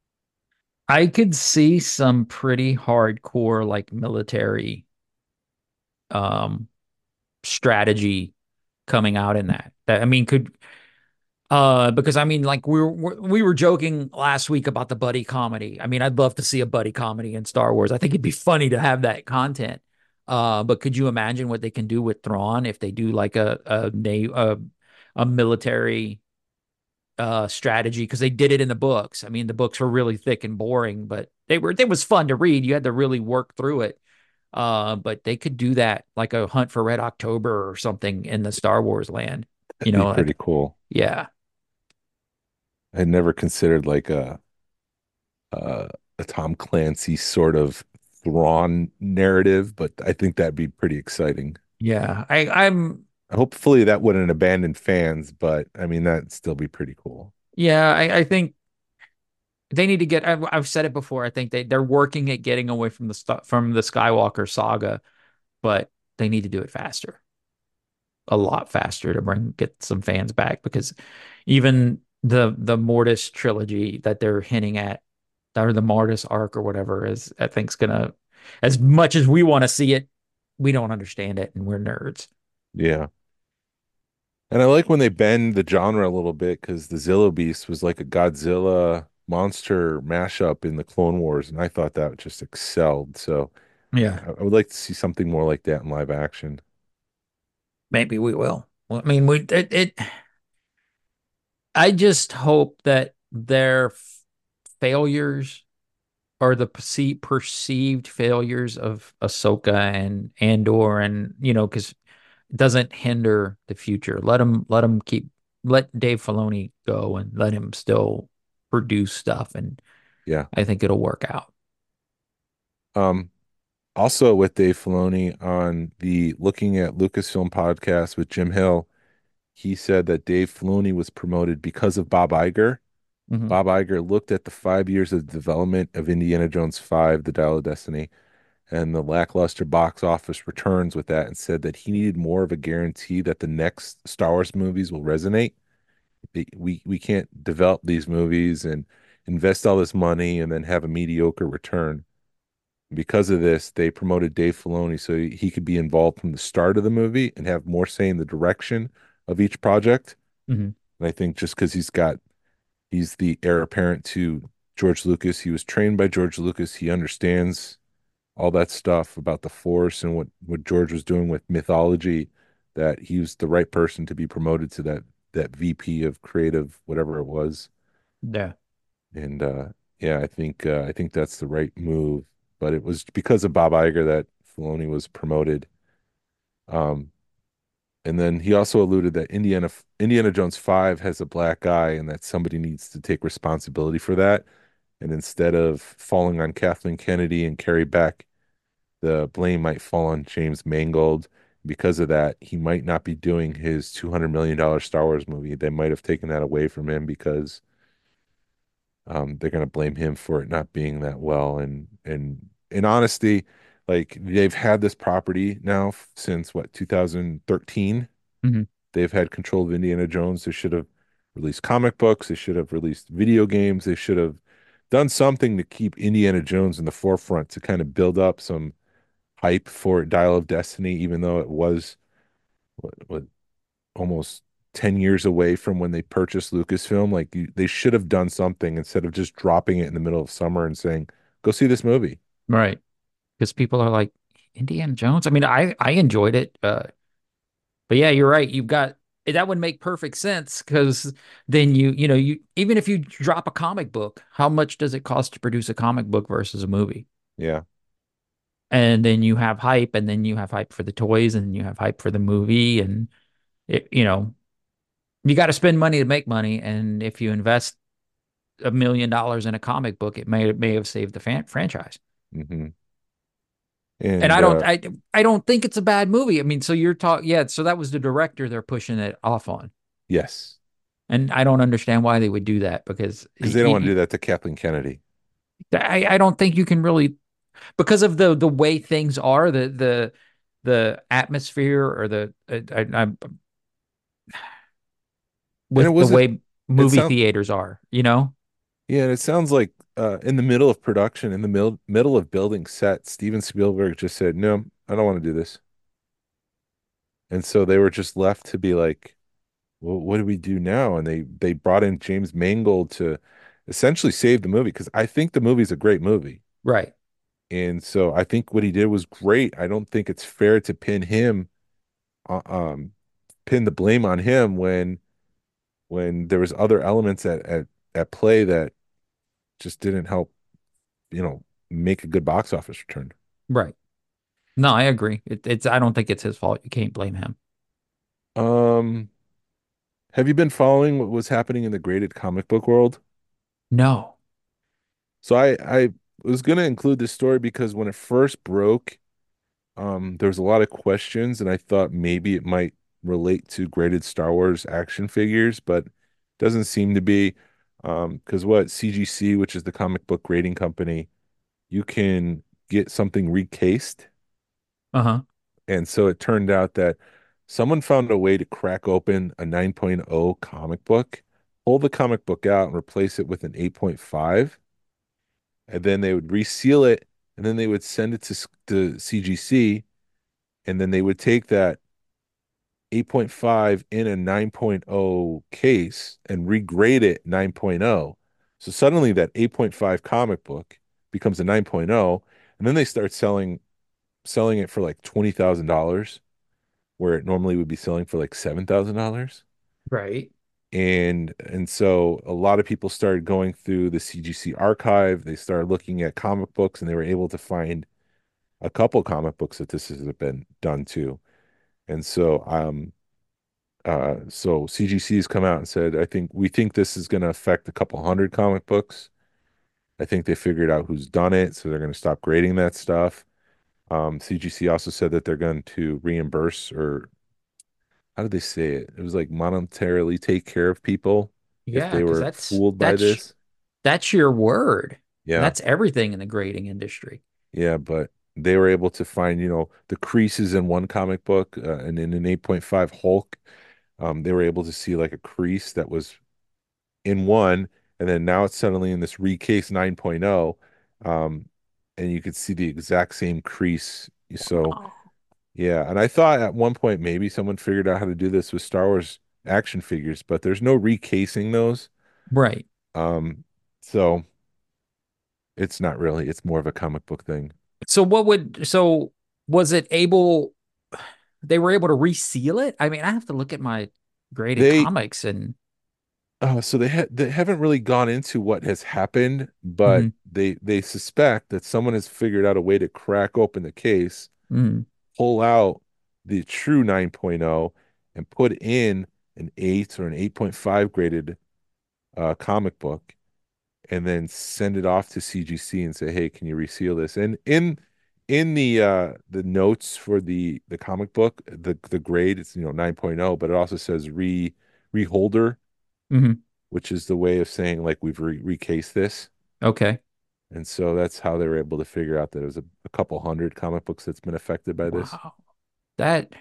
I could see some pretty hardcore like military um strategy coming out in that. That I mean, could uh because I mean, like we were we were joking last week about the buddy comedy. I mean, I'd love to see a buddy comedy in Star Wars. I think it'd be funny to have that content. Uh, but could you imagine what they can do with Thrawn if they do like a a na- a, a military uh strategy? Because they did it in the books. I mean, the books were really thick and boring, but they were it was fun to read. You had to really work through it. Uh, but they could do that like a Hunt for Red October or something in the Star Wars land. You That'd be know, pretty like cool. yeah, I had never considered like a, a a Tom Clancy sort of Thrawn narrative, but I think that'd be pretty exciting. yeah. I I'm Hopefully that wouldn't abandon fans, but I mean that'd still be pretty cool. yeah. I I think they need to get. I've, I've said it before. I think they they're working at getting away from the stu- from the Skywalker saga, but they need to do it faster, a lot faster to bring get some fans back because even the the Mortis trilogy that they're hinting at, or the Mortis arc or whatever, is I think's gonna, as much as we want to see it, we don't understand it and we're nerds. Yeah. And I like when they bend the genre a little bit because the Zillo Beast was like a Godzilla monster mashup in the Clone Wars, and I thought that just excelled. So Yeah, I, I would like to see something more like that in live action. maybe we will. Well, I mean, we it, it I just hope that their f- failures or the perce- perceived failures of Ahsoka and Andor, and you know, because it doesn't hinder the future. Let him let him keep let Dave Filoni go and let him still. produce stuff, and Yeah. I think it'll work out. Um, Also with Dave Filoni on the Looking at Lucasfilm podcast with Jim Hill, he said that Dave Filoni was promoted because of Bob Iger. Hmm. Bob Iger looked at the five years of development of Indiana Jones five, The Dial of Destiny, and the lackluster box office returns with that, and said that he needed more of a guarantee that the next Star Wars movies will resonate. We we can't develop these movies and invest all this money and then have a mediocre return. Because of this, they promoted Dave Filoni so he could be involved from the start of the movie and have more say in the direction of each project. Hmm. And I think just because he's got he's the heir apparent to George Lucas, he was trained by George Lucas. He understands all that stuff about the Force and what what George was doing with mythology, that he was the right person to be promoted to that that V P of creative, whatever it was. Yeah. And uh yeah, I think uh, I think that's the right move. But it was because of Bob Iger that Filoni was promoted. Um, and then he also alluded that Indiana Indiana Jones five has a black eye and that somebody needs to take responsibility for that. And instead of falling on Kathleen Kennedy and Carrie Beck, the blame might fall on James Mangold. Because of that, he might not be doing his two hundred million dollars Star Wars movie. They might have taken that away from him because um, they're going to blame him for it not being that well. And and in honesty, like they've had this property now f- since what, two thousand thirteen. Hmm. They've had control of Indiana Jones. They should have released comic books. They should have released video games. They should have done something to keep Indiana Jones in the forefront to kind of build up some hype for Dial of Destiny, even though it was what, what almost ten years away from when they purchased Lucasfilm. Like you, they should have done something instead of just dropping it in the middle of summer and saying, go see this movie. Right. Because people are like, Indiana Jones. I mean, I I enjoyed it, uh, but yeah, you're right. You've got that would make perfect sense because then you you know you even if you drop a comic book, how much does it cost to produce a comic book versus a movie? Yeah. And then you have hype, and then you have hype for the toys, and then you have hype for the movie, and it, you know you got to spend money to make money. And if you invest a million dollars in a comic book, it may may have saved the fan franchise. Hmm. And And I don't uh I I don't think it's a bad movie. I mean, so you're talking, yeah, so that was the director they're pushing it off on. yes, And I don't understand why they would do that because because they don't want to I do that to Kathleen Kennedy. I don't think you can really, because of the the way things are, the the the atmosphere or the I, I, And it with the wasn't, way it movie sounds, theaters are, you know? yeah, and it sounds like uh in the middle of production, in the middle middle of building set, Steven Spielberg just said, no, I don't want to do this. And so they were just left to be like, well, what do we do now? And they they brought in James Mangold to essentially save the movie because I think the movie's a great movie. Right. And so I think what he did was great. I don't think it's fair to pin him, uh, um, pin the blame on him when when there was other elements at at at play that just didn't help, you know, make a good box office return. Right. No, I agree. It, it's I don't think it's his fault. You can't blame him. Um, have you been following what was happening in the graded comic book world? No. So I I was gonna include this story because when it first broke, um, there was a lot of questions, and I thought maybe it might relate to graded Star Wars action figures, but doesn't seem to be. Um, because what C G C, which is the comic book grading company, you can get something recased. Uh-huh. And so it turned out that someone found a way to crack open a 9.0 comic book, pull the comic book out and replace it with an eight point five, and then they would reseal it, and then they would send it to, s- to C G C, and then they would take that eight point five in a 9.0 case and regrade it 9.0. So suddenly that eight point five comic book becomes a 9.0, and then they start selling selling it for like twenty thousand dollars where it normally would be selling for like seven thousand dollars. Right. And and so a lot of people started going through the C G C archive. They started looking at comic books and they were able to find a couple comic books that this has been done to. And so um Uh, so C G C has come out and said, I think we think this is going to affect a couple hundred comic books. I think they figured out who's done it, so they're going to stop grading that stuff. Um, C G C also said that they're going to reimburse, or how did they say it? It was like monetarily take care of people if Yeah, they because were that's fooled by that's this. that's your word. Yeah. That's everything in the grading industry. Yeah, but they were able to find, you know, the creases in one comic book, uh, and in an eight point five Hulk, um, they were able to see like a crease that was in one, and then now it's suddenly in this recase 9.0, um, and you could see the exact same crease. So, Oh. yeah, and I thought at one point maybe someone figured out how to do this with Star Wars action figures, but there's no recasing those. Right. Um, so it's not really, it's more of a comic book thing. So what would so was it able they were able to reseal it? I mean, I have to look at my graded They comics and Uh, so they ha they haven't really gone into what has happened, but hmm they they suspect that someone has figured out a way to crack open the case, hmm pull out the true 9.0, and put in an eight or an eight point five graded uh, comic book, and then send it off to C G C and say, "Hey, can you reseal this?" And in in the uh the notes for the the comic book, the the grade, it's, you know, 9.0, but it also says re reholder, hmm which is the way of saying like we've re recased this. Okay. And so that's how they were able to figure out that it was a, a couple hundred comic books that's been affected by this. Wow. That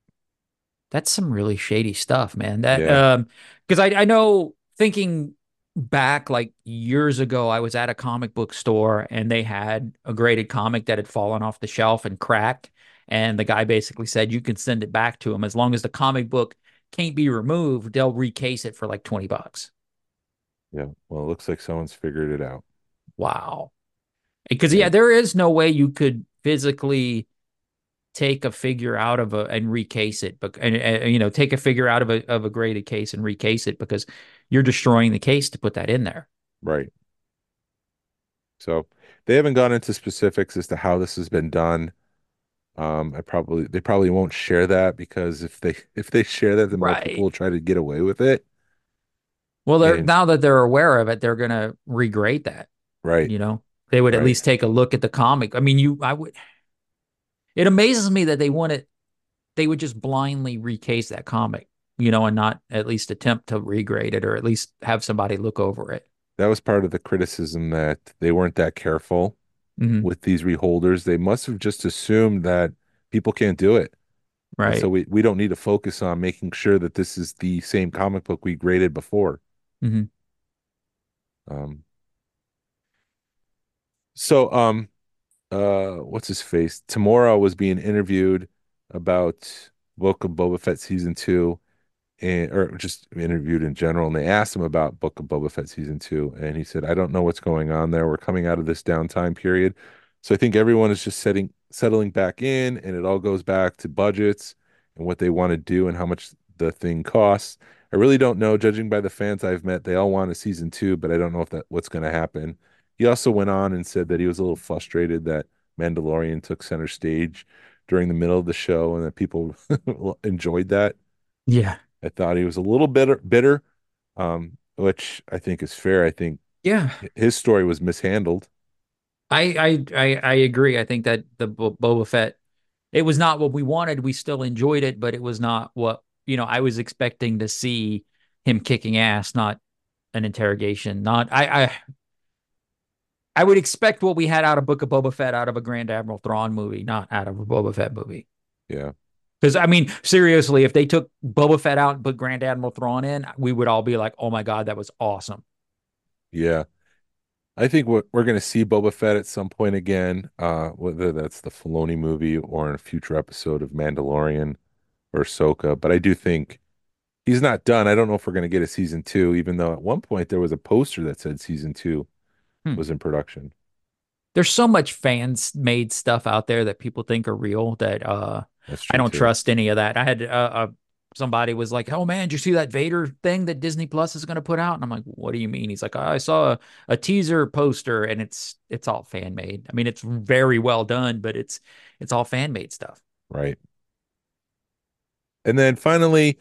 that's some really shady stuff, man. That Yeah, um because I I know thinking back like years ago, I was at a comic book store and they had a graded comic that had fallen off the shelf and cracked. And the guy basically said you can send it back to him as long as the comic book can't be removed, they'll recase it for like twenty bucks. yeah. Well, it looks like someone's figured it out. Wow. Because Yeah, yeah, there is no way you could physically take a figure out of a and recase it, but and, and you know take a figure out of a of a graded case and recase it because you're destroying the case to put that in there. right. So they haven't gone into specifics as to how this has been done. Um, I probably they probably won't share that, because if they if they share that, then more people Right. will try to get away with it. Well, they're And now that they're aware of it, they're gonna regrade that. right, You know, they would at right, least take a look at the comic. I mean, you, I would. It amazes me that they want it. They would just blindly recase that comic, you know, and not at least attempt to regrade it or at least have somebody look over it. that was part of the criticism, that they weren't that careful Hmm. with these reholders. They must have just assumed that people can't do it. And so Right. we, we don't need to focus on making sure that this is the same comic book we graded before. Hmm. Um, so um uh what's his face? Tamora was being interviewed about Book of Boba Fett season two, and or just interviewed in general, and they asked him about Book of Boba Fett season two, and he said, "I don't know what's going on there. We're coming out of this downtime period, so I think everyone is just setting settling back in, and it all goes back to budgets and what they want to do and how much the thing costs. I really don't know. Judging by the fans I've met, they all want a season two, but I don't know if that what's going to happen." He also went on and said that he was a little frustrated that Mandalorian took center stage during the middle of the show and that people enjoyed that. Yeah. I thought he was a little bitter, bitter, um, which I think is fair. I think Yeah. his story was mishandled. I I I, I agree. I think that the Bo- Boba Fett, it was not what we wanted. We still enjoyed it, but it was not what, you know, I was expecting to see him kicking ass, not an interrogation. Not I I I would expect what we had out of Book of Boba Fett out of a Grand Admiral Thrawn movie, not out of a Boba Fett movie. Yeah, Because I mean, seriously, if they took Boba Fett out and put Grand Admiral Thrawn in, we would all be like, "Oh my God, that was awesome." yeah. I think we're, we're going to see Boba Fett at some point again, uh, whether that's the Filoni movie or in a future episode of Mandalorian or Ahsoka. But I do think he's not done. I don't know if we're going to get a season two, even though at one point there was a poster that said season two Hmm. was in production. There's so much fans made stuff out there that people think are real that uh That's I true don't too. trust any of that. I had uh, uh somebody was like, "Oh man, did you see that Vader thing that Disney Plus is going to put out?" And I'm like, "What do you mean?" He's like, oh, "I saw a, a teaser poster and it's it's all fan made. I mean, it's very well done, but it's it's all fan made stuff." Right. And then finally,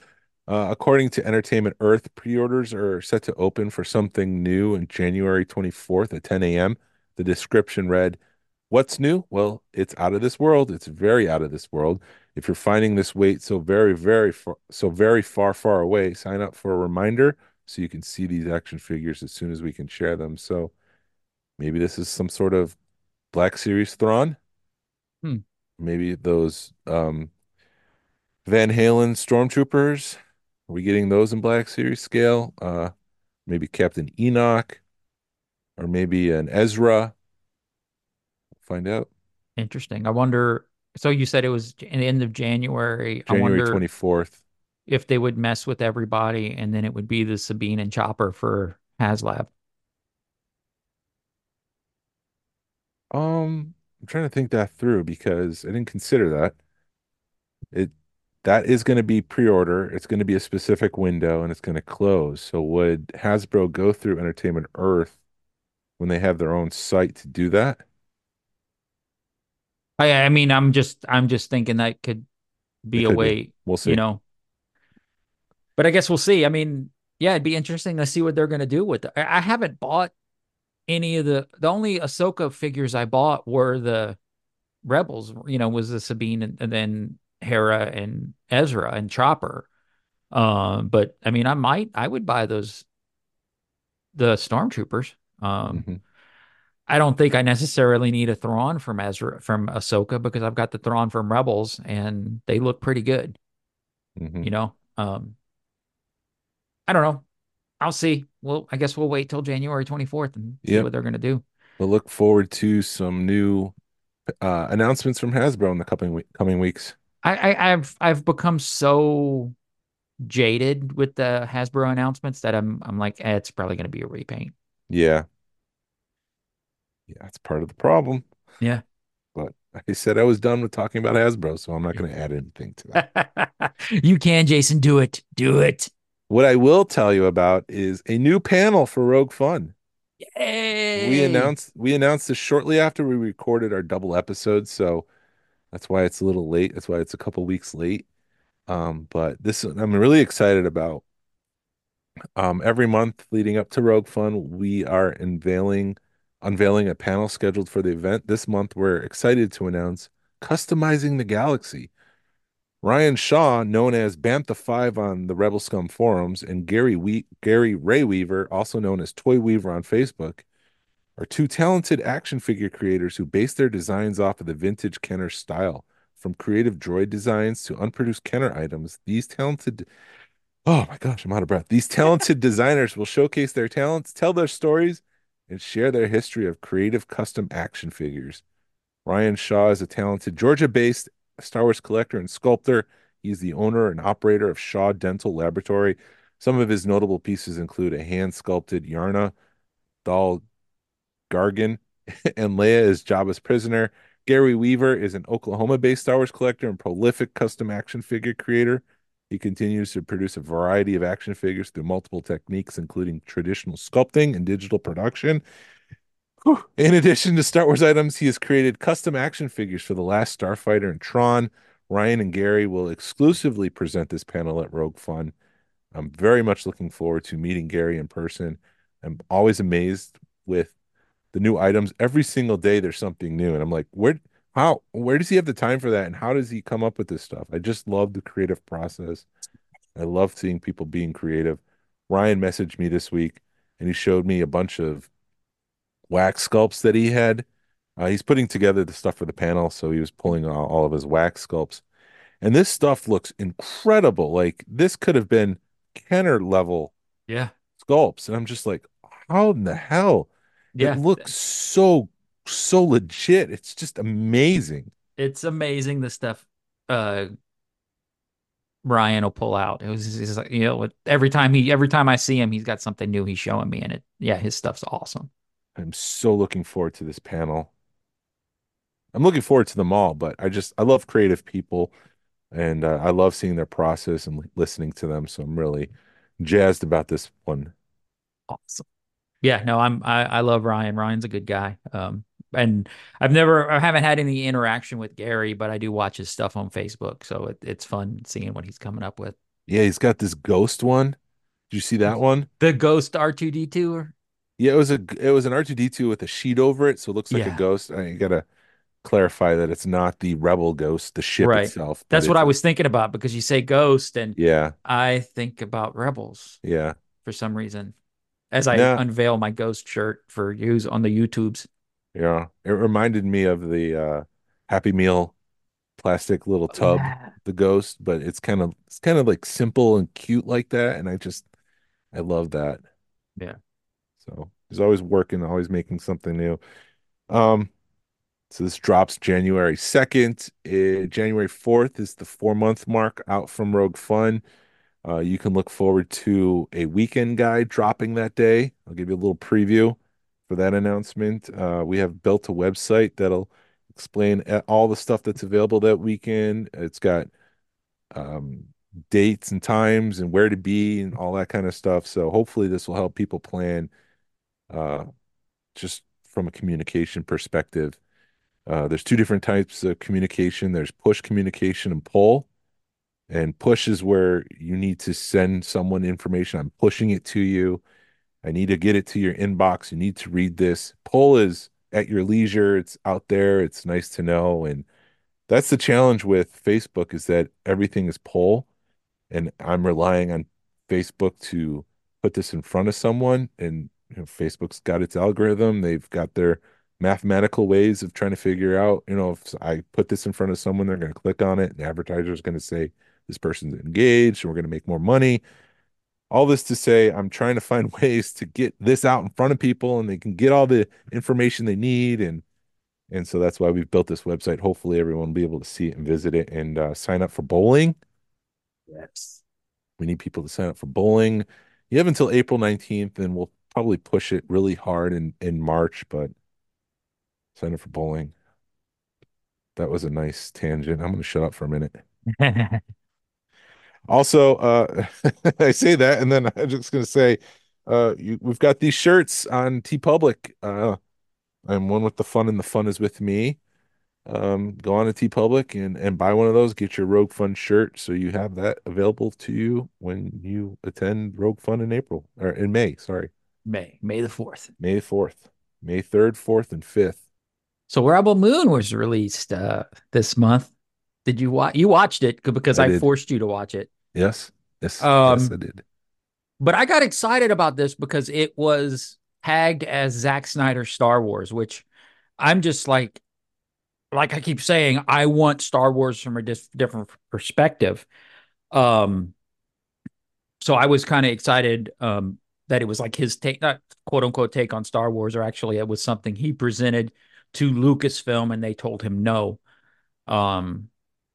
Uh, according to Entertainment Earth, pre-orders are set to open for something new on January twenty-fourth at ten a m. The description read, "What's new? Well, it's out of this world. It's very out of this world. If you're finding this wait so very, very far, so very far, far away, sign up for a reminder so you can see these action figures as soon as we can share them." So maybe this is some sort of Black Series Thrawn. Hmm. Maybe those um, Van Halen Stormtroopers. Are we getting those in Black Series scale? Uh, maybe Captain Enoch or maybe an Ezra. Find out. Interesting. I wonder. So you said it was in the end of January. I January wonder twenty-fourth. if they would mess with everybody, and then it would be the Sabine and Chopper for HasLab. Um, I'm trying to think that through because I didn't consider that. It that is going to be pre-order. It's going to be a specific window and it's going to close. So would Hasbro go through Entertainment Earth when they have their own site to do that? I, I mean, I'm just, I'm just thinking that could be It a could be. way, We'll you see. know. But I guess we'll see. I mean, yeah, it'd be interesting to see what they're going to do with it. I, I haven't bought any of the the only Ahsoka figures I bought were the Rebels. You know, was the Sabine and, and then Hera and Ezra and Chopper. Um, but I mean, I might, I would buy those the Stormtroopers. Um, Hmm. I don't think I necessarily need a Thrawn from Ezra from Ahsoka because I've got the Thrawn from Rebels and they look pretty good. Hmm. You know, um, I don't know. I'll see. Well, I guess we'll wait till January twenty-fourth and see Yep. what they're going to do. We'll look forward to some new uh, announcements from Hasbro in the coming week, coming weeks. I, I I've I've become so jaded with the Hasbro announcements that I'm I'm like, eh, it's probably going to be a repaint. Yeah. Yeah, that's part of the problem. Yeah. But I said I was done with talking about Hasbro, so I'm not going to add anything to that. You can, Jason, do it. Do it. What I will tell you about is a new panel for Rogue Fun. We Hey. announced we announced this shortly after we recorded our double episode, so that's why it's a little late. That's why it's a couple weeks late. Um, but this I'm really excited about. Um, every month leading up to Rogue Fun, we are unveiling unveiling a panel scheduled for the event. This month, we're excited to announce Customizing the Galaxy. Ryan Shaw, known as Bantha Five on the Rebel Scum forums, and Gary we Gary Ray Weaver, also known as Toy Weaver on Facebook, are two talented action figure creators who base their designs off of the vintage Kenner style. From creative droid designs to unproduced Kenner items, these talented oh my gosh, I'm out of breath. These talented designers will showcase their talents, tell their stories, and share their history of creative custom action figures. Ryan Shaw is a talented Georgia-based Star Wars collector and sculptor. He's the owner and operator of Shaw Dental Laboratory. Some of his notable pieces include a hand-sculpted Yarna doll Gargan, and Leia is Jabba's prisoner. Gary Weaver is an Oklahoma-based Star Wars collector and prolific custom action figure creator. He continues to produce a variety of action figures through multiple techniques, including traditional sculpting and digital production. Whew. In addition to Star Wars items, he has created custom action figures for The Last Starfighter and Tron. Ryan and Gary will exclusively present this panel at Rogue Fun. I'm very much looking forward to meeting Gary in person. I'm always amazed with the new items. Every single day there's something new. And I'm like, where how where does he have the time for that? And how does he come up with this stuff? I just love the creative process. I love seeing people being creative. Ryan messaged me this week and he showed me a bunch of wax sculpts that he had. Uh, he's putting together the stuff for the panel, so he was pulling all, all of his wax sculpts. And this stuff looks incredible. Like this could have been Kenner level Yeah. sculpts. And I'm just like, how in the hell? It Yeah. looks so, so legit. It's just amazing. It's amazing the stuff uh Ryan will pull out. It was just like, you know, every time he every time I see him, he's got something new he's showing me and it yeah, his stuff's awesome. I'm so looking forward to this panel. I'm looking forward to them all, but I just, I love creative people and uh, I love seeing their process and listening to them. So I'm really jazzed about this one. Awesome. Yeah, no, I'm I, I love Ryan. Ryan's a good guy. Um and I've never I haven't had any interaction with Gary, but I do watch his stuff on Facebook, so it, it's fun seeing what he's coming up with. Yeah, he's got this ghost one. Did you see that one? The Ghost R two D two? Or Yeah, it was a it was an R two D two with a sheet over it, so it looks like a yeah, ghost. I gotta clarify that it's not the Rebel Ghost, the ship right. itself, but That's what it's I a, was thinking about because you say Ghost, and yeah, I think about Rebels yeah. for some reason as I No, unveil my Ghost shirt for use on the YouTubes. yeah. It reminded me of the uh Happy Meal plastic little tub, Yeah. the ghost, but it's kind of it's kind of like simple and cute like that, and I just I love that. Yeah. So he's always working, always making something new. Um, so this drops January second. Uh, January fourth is the four month mark out from Rogue Fun. Uh, you can look forward to a weekend guide dropping that day. I'll give you a little preview for that announcement. Uh, we have built a website that'll explain a- all the stuff that's available that weekend. It's got um, dates and times and where to be and all that kind of stuff. So hopefully this will help people plan uh, just from a communication perspective. Uh, there's two different types of communication. There's push communication and pull. And push is where you need to send someone information. I'm pushing it to you. I need to get it to your inbox. You need to read this. Pull is at your leisure. It's out there. It's nice to know. And that's the challenge with Facebook is that everything is pull. And I'm relying on Facebook to put this in front of someone. And you know, Facebook's got its algorithm. They've got their mathematical ways of trying to figure out, you know, if I put this in front of someone, they're going to click on it. The advertiser is going to say this person's engaged and we're going to make more money. All this to say, I'm trying to find ways to get this out in front of people and they can get all the information they need. And and so that's why we've built this website. Hopefully everyone will be able to see it and visit it and uh, sign up for bowling. Yes. We need people to sign up for bowling. You have until April nineteenth, and we'll probably push it really hard in, in March, but sign up for bowling. That was a nice tangent. I'm going to shut up for a minute. Also, uh, I say that, and then I'm just going to say, uh, you, we've got these shirts on TeePublic. Uh, I'm one with the fun, and the fun is with me. Um, go on to TeePublic and and buy one of those. Get your Rogue Fun shirt so you have that available to you when you attend Rogue Fun in April or in May. Sorry. May, May the fourth. May fourth, May third, fourth, and fifth. So Rebel Moon was released uh this month. Did you watch? You watched it because I I did. forced you to watch it. Yes. Yes. Yes, I Um, did. but I got excited about this because it was tagged as Zack Snyder's Star Wars, which I'm just like, like I keep saying, I want Star Wars from a dis different perspective. Um, so I was kind of excited um that it was like his take, not quote unquote take on Star Wars, or actually it was something he presented to Lucasfilm and they told him no. Um,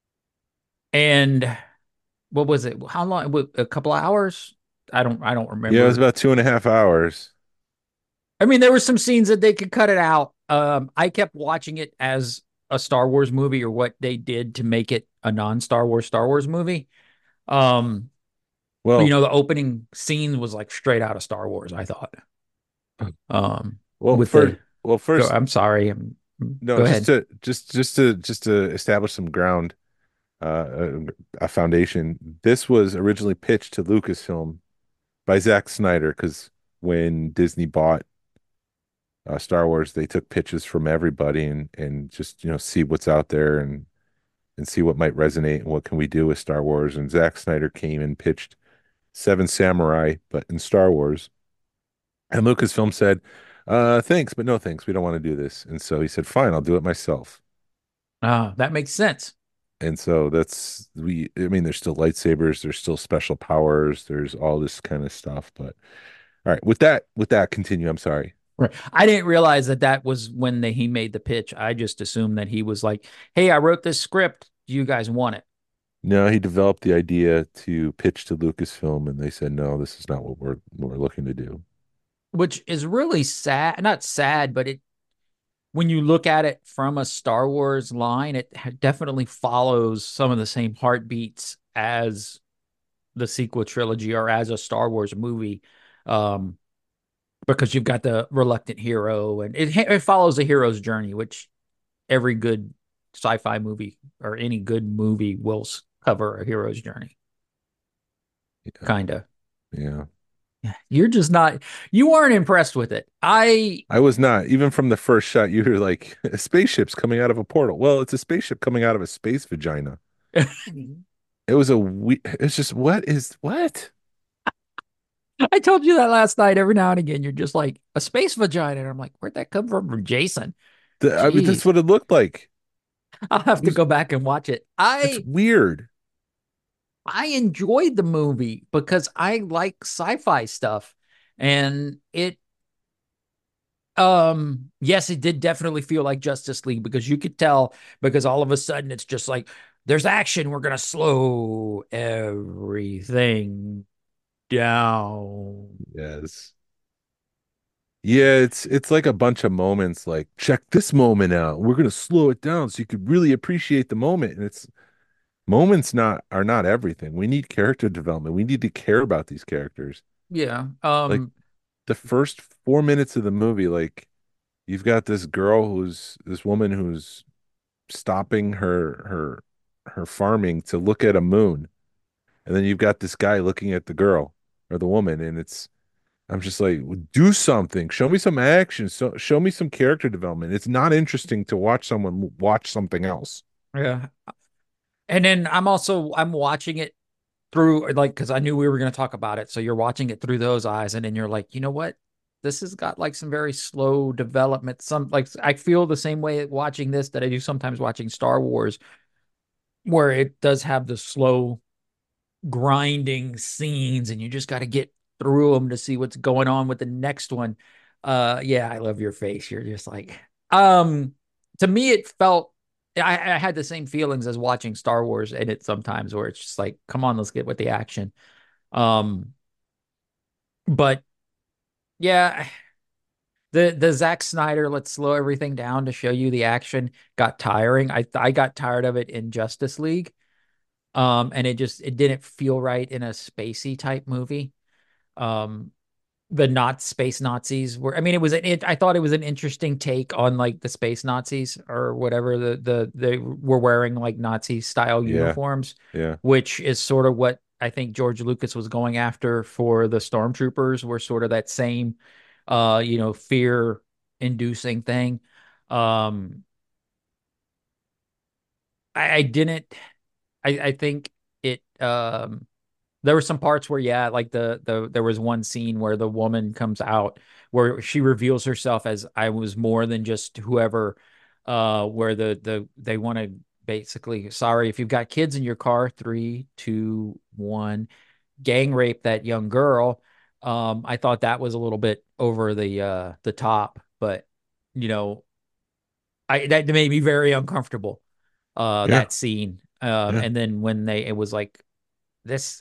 and what was it? How long? A couple of hours? I don't I don't Yeah, it was remember. about two and a half hours. I mean, there were some scenes that they could cut it out. Um, I kept watching it as a Star Wars movie or what they did to make it a non-Star Wars Star Wars movie. Um, you Well, know, the opening scene was like straight out of Star Wars, I thought. Um, well, with first, the well, go, first, I'm sorry. I'm, no, go just ahead. to just just to just to establish some ground, uh, a, a foundation. This was originally pitched to Lucasfilm by Zack Snyder because when Disney bought uh, Star Wars, they took pitches from everybody and and just you know see what's out there and and see what might resonate and what can we do with Star Wars. And Zack Snyder came and pitched Seven Samurai, but in Star Wars. And Lucasfilm said, uh, thanks, but no thanks. We don't want to do this. And so he said, fine, I'll do it myself. Uh, that makes sense. And so that's we I mean, there's still lightsabers, there's still special powers, there's all this kind of stuff. But all right, with that, with that, continue. I'm sorry. Right. I didn't realize that that was when they, he made the pitch. I just assumed that he was like, "Hey, I wrote this script. Do you guys want it?" No, he developed the idea to pitch to Lucasfilm, and they said, no, this is not what we're what we're looking to do. Which is really sad. Not sad, but it when you look at it from a Star Wars line, it definitely follows some of the same heartbeats as the sequel trilogy or as a Star Wars movie. Um, because you've got the reluctant hero and it, it follows a hero's journey, which every good sci-fi movie or any good movie will cover a hero's journey. Yeah. kind of. Yeah. You're just not, you weren't impressed with it. I, I was not. Even from the first shot, you were like, a spaceship's coming out of a portal. Well, it's a spaceship coming out of a space vagina. It was a we it's just what is what? I told you that last night. Every now and again, you're just like a space vagina. And I'm like, where'd that come from from Jason? The, I mean, that's Jeez. what it looked like. I'll have It to was go back and watch it. it's I weird. I enjoyed the movie because I like sci-fi stuff. And it um yes, it did definitely feel like Justice League because you could tell because all of a sudden it's just like there's action, we're gonna slow everything down. Yes. Yeah, it's it's like a bunch of moments like check this moment out. We're gonna slow it down so you could really appreciate the moment. And it's moments not are not everything. We need character development. We need to care about these characters. Yeah. Like Um the first four minutes of the movie, like you've got this girl who's this woman who's stopping her her her farming to look at a moon. And then you've got this guy looking at the girl or the woman, and it's I'm just like, do something. Show me some action. So show me some character development. It's not interesting to watch someone watch something else. yeah. And then I'm also I'm watching it through like because I knew we were going to talk about it. So you're watching it through those eyes, and then you're like, you know what? This has got like some very slow development. Some like I feel the same way watching this that I do sometimes watching Star Wars, where it does have the slow grinding scenes, and you just got to get through them to see what's going on with the next one. Uh, yeah, I love your face. You're just like, um, to me, it felt. I, I had the same feelings as watching Star Wars in it sometimes, where it's just like, come on, let's get with the action. Um, but yeah, the the Zack Snyder, let's slow everything down to show you the action got tiring. I I got tired of it in Justice League. Um, and it just it didn't feel right in a spacey type movie. Um, the not space Nazis were. I mean, it was an. It, I thought it was an interesting take on like the space Nazis or whatever the the they were wearing like Nazi style Yeah, uniforms, yeah, which is sort of what I think George Lucas was going after for the stormtroopers. Were sort of that same, uh, you know, fear inducing thing. Um, I, I didn't. I I think it. Um there were some parts where yeah like the the there was one scene where the woman comes out where she reveals herself as I was more than just whoever uh where the the they want to basically sorry if you've got kids in your car three two one gang rape that young girl. um I thought that was a little bit over the uh the top, but you know I that made me very uncomfortable, uh yeah, that scene. Um yeah, and then when they it was like this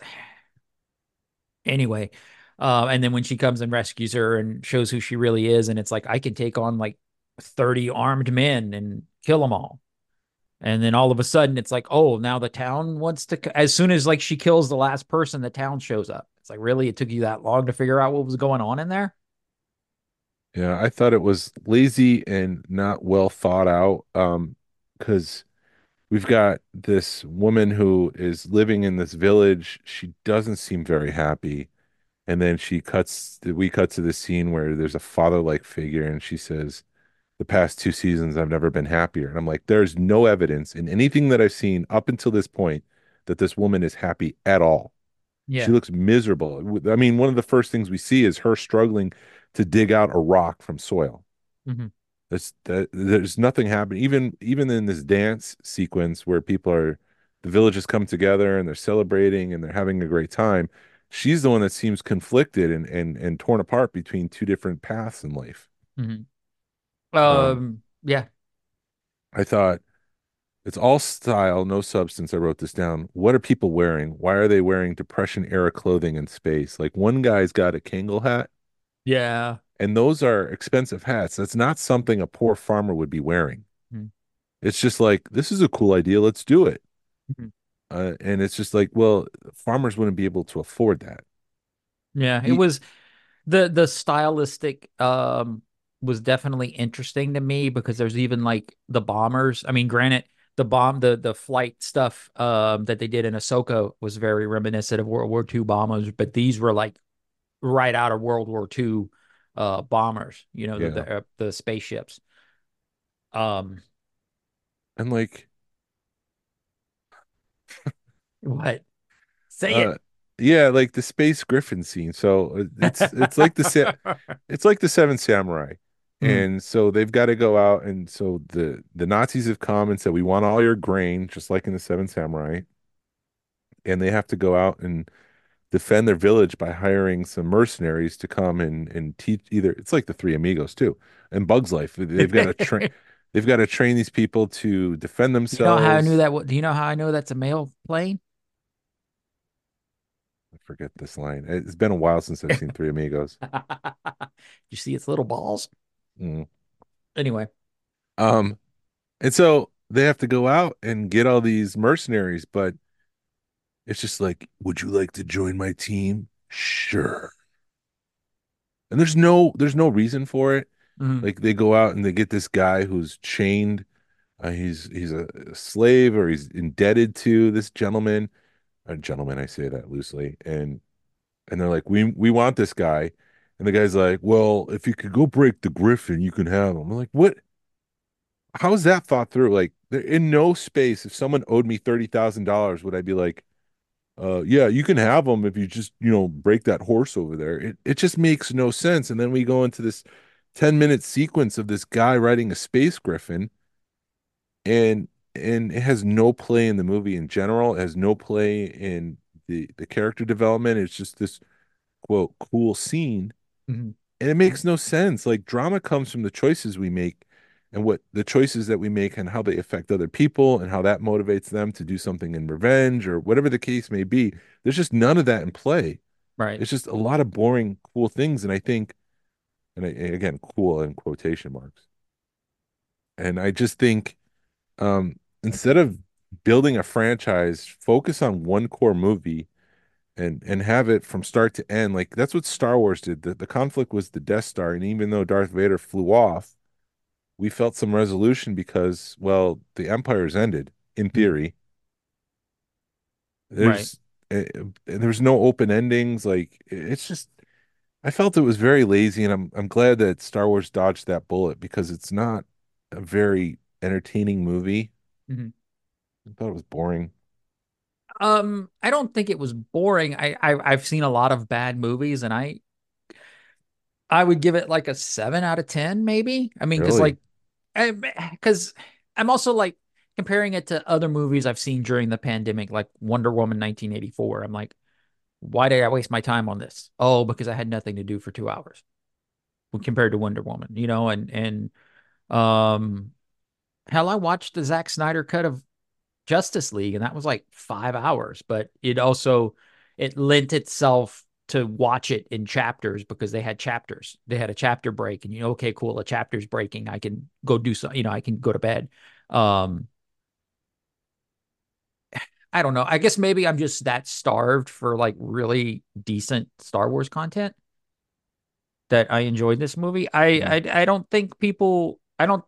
anyway. Uh, and then when she comes and rescues her and shows who she really is, and it's like, I can take on like thirty armed men and kill them all. And then all of a sudden, it's like, oh, now the town wants to. As soon as like she kills the last person, the town shows up. It's like, really? It took you that long to figure out what was going on in there? yeah. I thought it was lazy and not well thought out. Um, because we've got this woman who is living in this village. She doesn't seem very happy. And then she cuts, we cut to the scene where there's a father-like figure, and she says, the past two seasons, I've never been happier. And I'm like, there's no evidence in anything that I've seen up until this point that this woman is happy at all. She Yeah. looks miserable. I mean, one of the first things we see is her struggling to dig out a rock from soil. Hmm. There's that, there's nothing happening. Even even in this dance sequence where people are, the villages come together and they're celebrating and they're having a great time. She's the one that seems conflicted and and and torn apart between two different paths in life. Hmm. Um, Um, yeah. I thought it's all style, no substance. I wrote this down. What are people wearing? Why are they wearing depression era clothing in space? Like one guy's got a Kangol hat, Yeah. and those are expensive hats. That's not something a poor farmer would be wearing. Mhm. It's just like, this is a cool idea. Let's do it. Mhm. Uh, and it's just like, well, farmers wouldn't be able to afford that. Yeah. It E- was the the stylistic um was definitely interesting to me because there's even like the bombers. I mean, granted, the bomb, the the flight stuff um, that they did in Ahsoka was very reminiscent of World War Two bombers, but these were like right out of World War Two uh, bombers. You know, the Yeah. the, uh, the spaceships. Um, And like, what? Say uh, it. yeah, like the Space Griffin scene. So uh, it's it's like the sa- it's like the Seven Samurai. Mhm. And so they've got to go out, and so the the Nazis have come and said, "We want all your grain," just like in the Seven Samurai. And they have to go out and defend their village by hiring some mercenaries to come and and teach. Either it's like the Three Amigos too, and Bugs Life. They've got to train. They've got to train these people to defend You know how I knew themselves. that? Do you know how I know that's a male plane? I forget this line. It's been a while since I've seen Three Amigos. You see its little balls. Mm. Anyway, Um, and so they have to go out and get all these mercenaries, but it's just like, would you like to join my team? Sure. And there's no there's no reason for it. mhm. Like they go out and they get this guy who's chained. Uh, he's he's a slave or he's indebted to this gentleman. A gentleman, I say that loosely. And and they're like, we we want this guy. And the guy's like, well, if you could go break the Griffin, you can have him. I'm like, what? How's that thought through? Like, in no space, if someone owed me thirty thousand dollars would I be like, uh, yeah, you can have them if you just, you know, break that horse over there. It it just makes no sense. And then we go into this ten minute sequence of this guy riding a space griffin, and and it has no play in the movie in general. It has no play in the the character development. It's just this quote cool scene, Mhm. and it makes no sense. Like drama comes from the choices we make and what the choices that we make and how they affect other people and how that motivates them to do something in revenge or whatever the case may be. There's just none of that in play. Right. It's just a lot of boring, cool things. And I think, and I, again, cool in quotation marks. And I just think um, instead of building a franchise, focus on one core movie and and have it from start to end. Like that's what Star Wars did. The, the conflict was the Death Star, and even though Darth Vader flew off, we felt some resolution because, well, the Empire's ended in Mhm. theory. Right. There's uh, there's no open endings. Like it's just, I felt it was very lazy, and I'm I'm glad that Star Wars dodged that bullet because it's not a very entertaining movie. Mhm. I thought it was boring. Um, I don't think it was boring. I, I I've seen a lot of bad movies, and I I would give it like a seven out of ten, maybe. I mean, because Really? like, because I'm also like comparing it to other movies I've seen during the pandemic, like Wonder Woman nineteen eighty-four. I'm like, why did I waste my time on this? Oh, because I had nothing to do for two hours when compared to Wonder Woman, you know, and and um, hell, I watched the Zack Snyder cut of Justice League, and that was like five hours, but it also it lent itself to watch it in chapters because they had chapters. They had a chapter break, and you know, okay, cool, a chapter's breaking. I can go do some, you know, I can go to bed. Um, I don't know. I guess maybe I'm just that starved for like really decent Star Wars content that I enjoyed this movie. I Mhm. I I don't think people I don't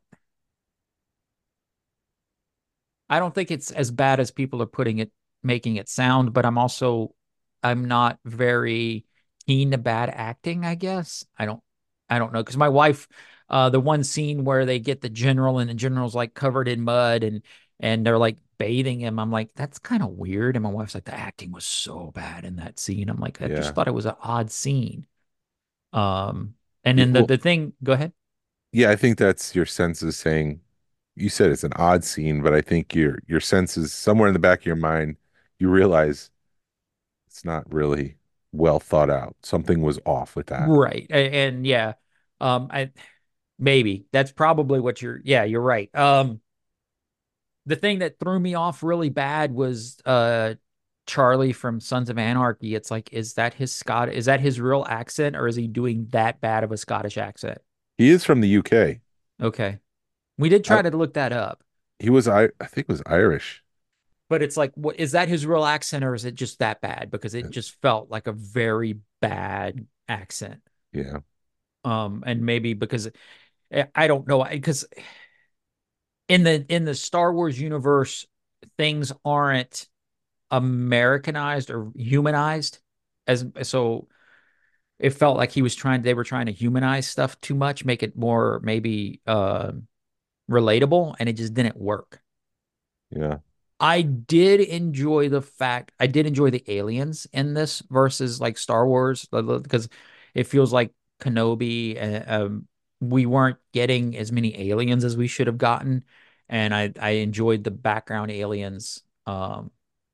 I don't think it's as bad as people are putting it, making it sound, but I'm also, I'm not very keen to bad acting, I guess. I don't, I don't know. Cause my wife, uh, the one scene where they get the general and the general's like covered in mud and, and they're like bathing him. I'm like, that's kind of weird. And my wife's like, the acting was so bad in that scene. I'm like, I just Yeah. thought it was an odd scene. Um, and Yeah. then the, Well, the thing, go ahead. yeah, I think that's your senses saying you said it's an odd scene, but I think your your senses somewhere in the back of your mind, you realize it's not really well thought out. Something was off with that. Right. And, and yeah, um, I, maybe that's probably what you're, yeah, you're right. Um, the thing that threw me off really bad was uh Charlie from Sons of Anarchy. It's like, is that his Scott? Is that his real accent, or is he doing that bad of a Scottish accent? He is from the U K. Okay, we did I, try to look that up, he was I I think it was Irish. but it's like, what is that his real accent, or is it just that bad? Because it just felt like a very bad accent. Yeah. Um, and maybe because I don't know, because in the in the Star Wars universe, things aren't Americanized or humanized as so it felt like he was trying they were trying to humanize stuff too much, make it more maybe uh relatable, and it just didn't work. Yeah. I did enjoy the fact I did enjoy the aliens in this versus like Star Wars because it feels like Kenobi uh, um we weren't getting as many aliens as we should have gotten, and I I enjoyed the background aliens um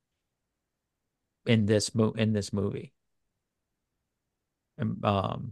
in this mo in this movie. Um, um,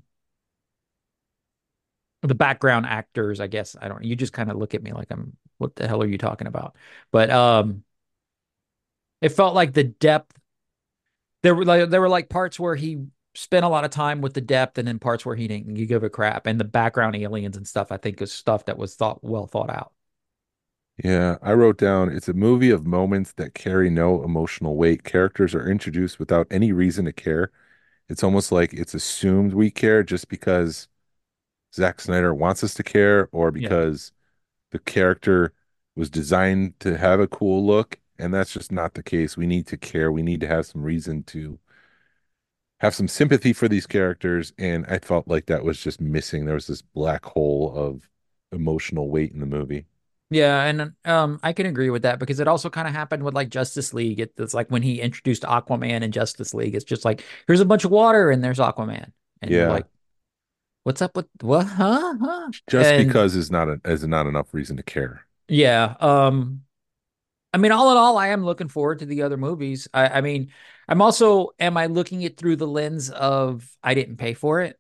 the background actors, I guess I don't. You just kind of look at me like I'm. What the hell are you talking about? But um, it felt like the depth. There were like there were like parts where he spent a lot of time with the depth, and then parts where he didn't give a crap. And the background aliens and stuff, I think, is stuff that was thought well thought out. Yeah, I wrote down it's a movie of moments that carry no emotional weight. Characters are introduced without any reason to care. It's almost like it's assumed we care just because Zack Snyder wants us to care or Yeah. because the character was designed to have a cool look. And that's just not the case. We need to care. We need to have some reason to have some sympathy for these characters. And I felt like that was just missing. There was this black hole of emotional weight in the movie. Yeah, and um, I can agree with that because it also kind of happened with like Justice League. It, it's like when he introduced Aquaman in Justice League, it's just like here's a bunch of water and there's Aquaman, and you're Yeah. like, what's up with what? Huh? Huh? Just And because is not a, is not enough reason to care. yeah, um, I mean, all in all, I am looking forward to the other movies. I, I mean, I'm also, am I looking it through the lens of I didn't pay for it?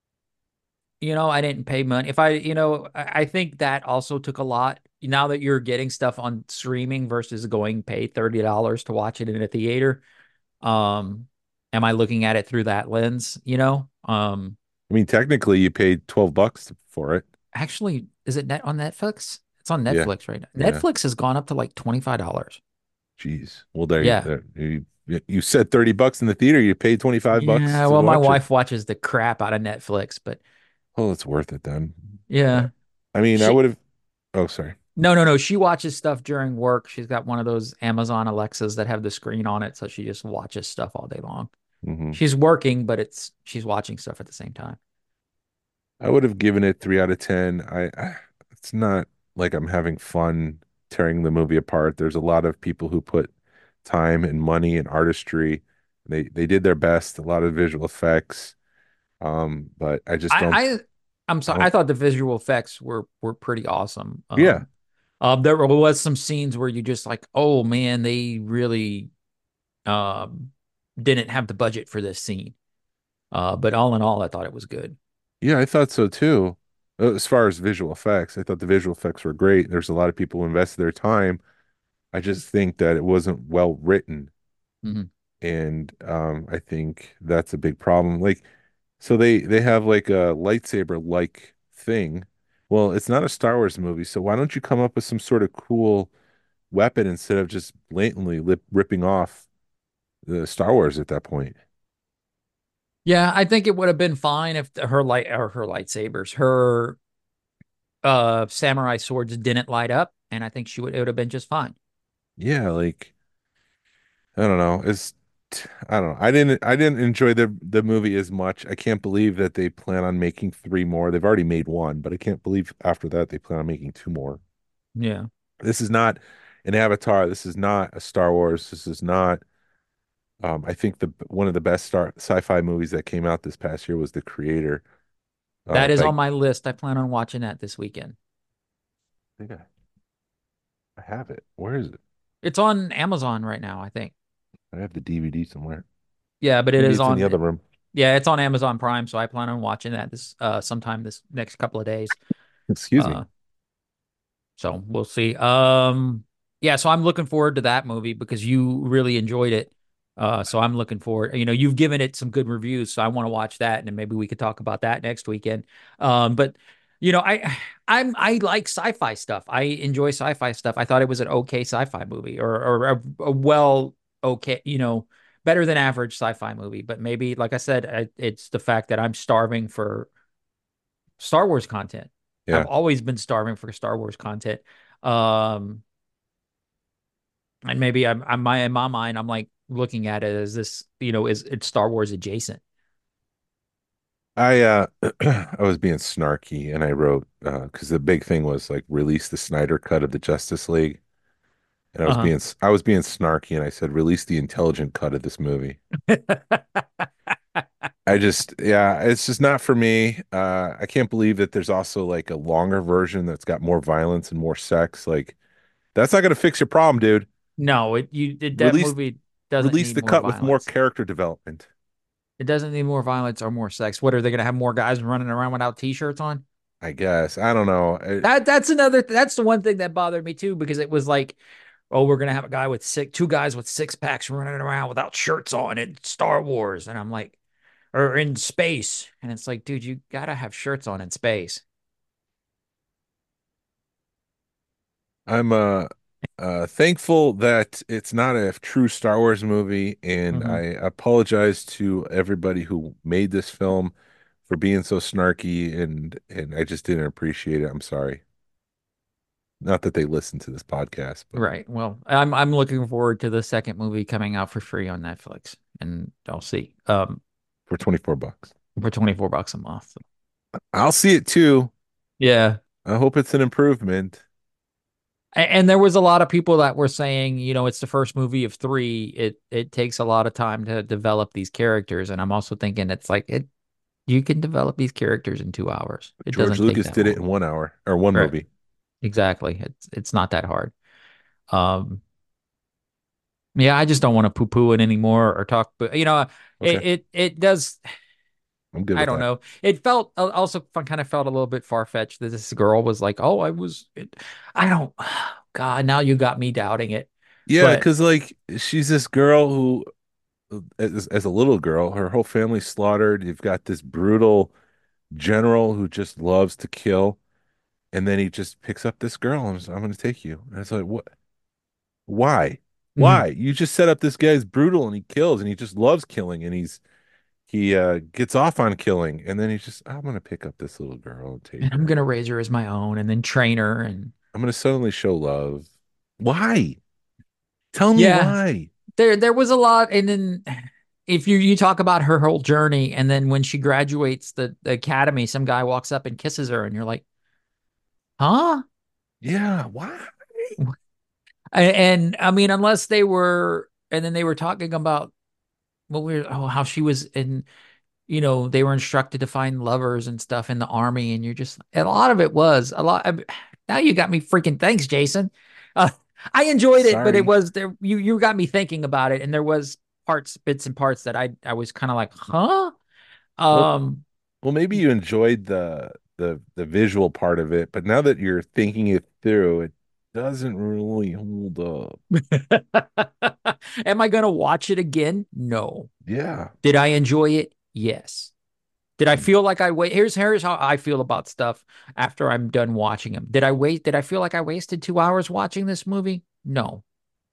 You know, I didn't pay money. If I, you know, I, I think that also took a lot. Now that you're getting stuff on streaming versus going pay thirty dollars to watch it in a theater, um, am I looking at it through that lens? You know, um, I mean, technically, you paid twelve bucks for it. actually, is it net on Netflix? It's on Yeah. Netflix right now. Yeah. Netflix has gone up to like twenty-five dollars. Jeez. Well, there you, Yeah. there, you you said thirty bucks in the theater. You paid twenty-five bucks Yeah. to Well, my watch it. wife watches the crap out of Netflix, but Oh, it's worth it then. Uh, yeah, I mean, I she, would have. Oh, sorry. no, no, no. She watches stuff during work. She's got one of those Amazon Alexas that have the screen on it. So she just watches stuff all day long. Hmm. She's working, but it's, she's watching stuff at the same time. I would have given it three out of ten. I, I, it's not like I'm having fun tearing the movie apart. There's a lot of people who put time and money and artistry. They they did their best. A lot of visual effects. Um, but I just I, don't. I, I'm I sorry. I don't. thought the visual effects were, were pretty awesome. Yeah. Um, um, there was some scenes where you just like, oh man, they really, um, didn't have the budget for this scene. Uh, but all in all, I thought it was good. Yeah, I thought so too. Uh, As far as visual effects, I thought the visual effects were great. There's a lot of people who invested their time. I just think that it wasn't well written. Mhm. And um, I think that's a big problem. Like, so they they have like a lightsaber like thing. Well, it's not a Star Wars movie, so why don't you come up with some sort of cool weapon instead of just blatantly lip ripping off the Star Wars at that point? Yeah, I think it would have been fine if the- her light or her lightsabers, her uh samurai swords didn't light up, and I think she would it would have been just fine. Yeah, like I don't know. It's I don't know. I didn't I didn't enjoy the the movie as much. I can't believe that they plan on making three more. They've already made one, but I can't believe after that they plan on making two more. Yeah. This is not an Avatar. This is not a Star Wars. This is not um I think the one of the best star sci-fi movies that came out this past year was The Creator. Uh That is by on my list. I plan on watching that this weekend. I think I, I have it. Where is it? It's on Amazon right now, I think. I have the D V D somewhere. Yeah, but it Maybe is it's in on the other room. yeah, it's on Amazon Prime, so I plan on watching that this uh sometime this next couple of days. Excuse me. Uh So we'll see. Um, yeah, so I'm looking forward to that movie because you really enjoyed it. Uh, so I'm looking forward. You know, you've given it some good reviews, so I want to watch that, and then maybe we could talk about that next weekend. Um, but you know, I I'm I like sci-fi stuff. I enjoy sci-fi stuff. I thought it was an okay sci-fi movie, or or a, a well okay, you know, better than average sci-fi movie. But maybe, like I said, I, it's the fact that I'm starving for Star Wars content. I've Yeah. always been starving for Star Wars content. Um, and maybe I'm, I'm my in my mind, I'm like looking at it as this, you know, is it's Star Wars adjacent. I uh I was being snarky and I wrote uh because the big thing was like release the Snyder cut of the Justice League. And I was Uh-huh. being I was being snarky and I said release the intelligent cut of this movie. I just yeah, it's just not for me. Uh I can't believe that there's also like a longer version that's got more violence and more sex. Like that's not gonna fix your problem, dude. No, it you it, that Release movie doesn't release need the more cut with more violence. character development. It doesn't need more violence or more sex. What are they gonna have more guys running around without t-shirts on? I guess. I don't know. I, That that's another that's the one thing that bothered me too, because it was like, oh, we're gonna have a guy with six two guys with six packs running around without shirts on in Star Wars. And I'm like, or in space. And it's like, dude, you gotta have shirts on in space. I'm uh uh thankful that it's not a true Star Wars movie, and I Hmm. apologize to everybody who made this film for being so snarky and and I just didn't appreciate it. I'm sorry. Not that they listen to this podcast, but Right. Well, I'm I'm looking forward to the second movie coming out for free on Netflix, and I'll see. Um, for twenty-four bucks. for twenty-four bucks a month. I'll see it too. Yeah. I hope it's an improvement. And there was a lot of people that were saying, you know, it's the first movie of three. It it takes a lot of time to develop these characters, and I'm also thinking it's like it you can develop these characters in two hours. It George doesn't take Lucas that did it long. in one hour or one Right. movie. Exactly. It's it's not that hard. Um, yeah, I just don't want to poo-poo it anymore or talk, but you know, Okay, it it it does. I'm good I with don't that. know. It felt also kind of felt a little bit far-fetched that this girl was like, "Oh, I was." It, I don't. God, now you got me doubting it. Yeah, But because like she's this girl who as, as a little girl, her whole family's slaughtered. You've got this brutal general who just loves to kill, and then he just picks up this girl and says, I'm going to take you. And it's like, what? Why? mhm. Why? You just set up this guy's brutal and he kills and he just loves killing and he's he uh gets off on killing and then he's just I'm going to pick up this little girl and take And I'm her. gonna raise her as my own, and then train her, and I'm going to suddenly show love. Why? Tell me yeah, why. there there was a lot. And then if you you talk about her whole journey, and then when she graduates the, the academy, some guy walks up and kisses her, and you're like, huh? Yeah, why? And, and I mean, unless they were, and then they were talking about what we were, oh, how she was in, you know, they were instructed to find lovers and stuff in the army, and you're just, and a lot of it was a lot. I mean, now you got me freaking. Thanks, Jason. Uh, I enjoyed it, but it Sorry. was there. You you got me thinking about it, and there was parts, bits and parts that I I was kind of like, huh? Well, Um, Well, maybe you enjoyed the the the visual part of it, but now that you're thinking it through, it doesn't really hold up. am I gonna watch it again? No. Yeah. Did I enjoy it? Yes. Did I feel like I wait? Here's here's how I feel about stuff after I'm done watching them. Did I wait? Did I feel like I wasted two hours watching this movie? No.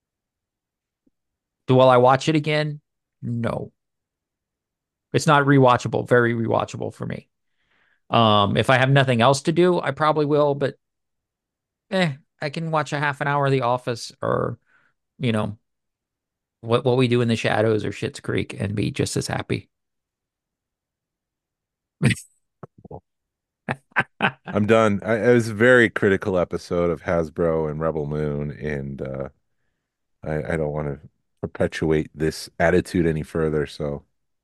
Do Will I watch it again? No. It's not rewatchable. Very rewatchable for me. Um, if I have nothing else to do, I probably will. But eh, I can watch a half an hour of The Office, or you know what what we do in the shadows, or Schitt's Creek, and be just as happy. I'm done. I, it was a very critical episode of Hasbro and Rebel Moon, and uh, I, I don't want to perpetuate this attitude any further. So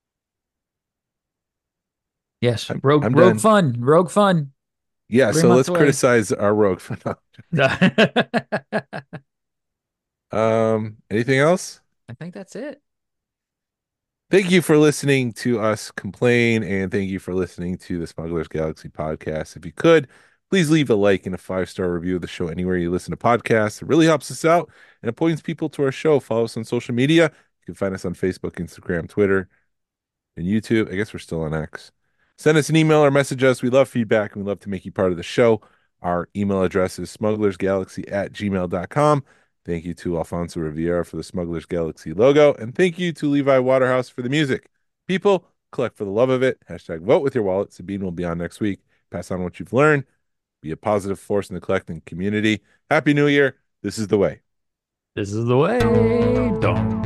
Yes, I'm Rogue I'm Rogue done. Fun, Rogue Fun, Yeah. three So months let's away. criticize our Rogue. I Um, anything else? think that's it. Thank you for listening to us complain, and thank you for listening to the Smugglers Galaxy podcast. If you could, please leave a like and a five star review of the show anywhere you listen to podcasts. It really helps us out and it points people to our show. Follow us on social media. You can find us on Facebook, Instagram, Twitter, and YouTube. I guess we're still on X. Send us an email or message us. We love feedback and we love to make you part of the show. Our email address is smugglersgalaxy at gmail dot com. Thank you to Alfonso Riviera for the Smugglers Galaxy logo. And thank you to Levi Waterhouse for the music. People, collect for the love of it. Hashtag vote with your wallet. Sabine will be on next week. Pass on what you've learned. Be a positive force in the collecting community. Happy New Year. This is the way. This is the way. Dum,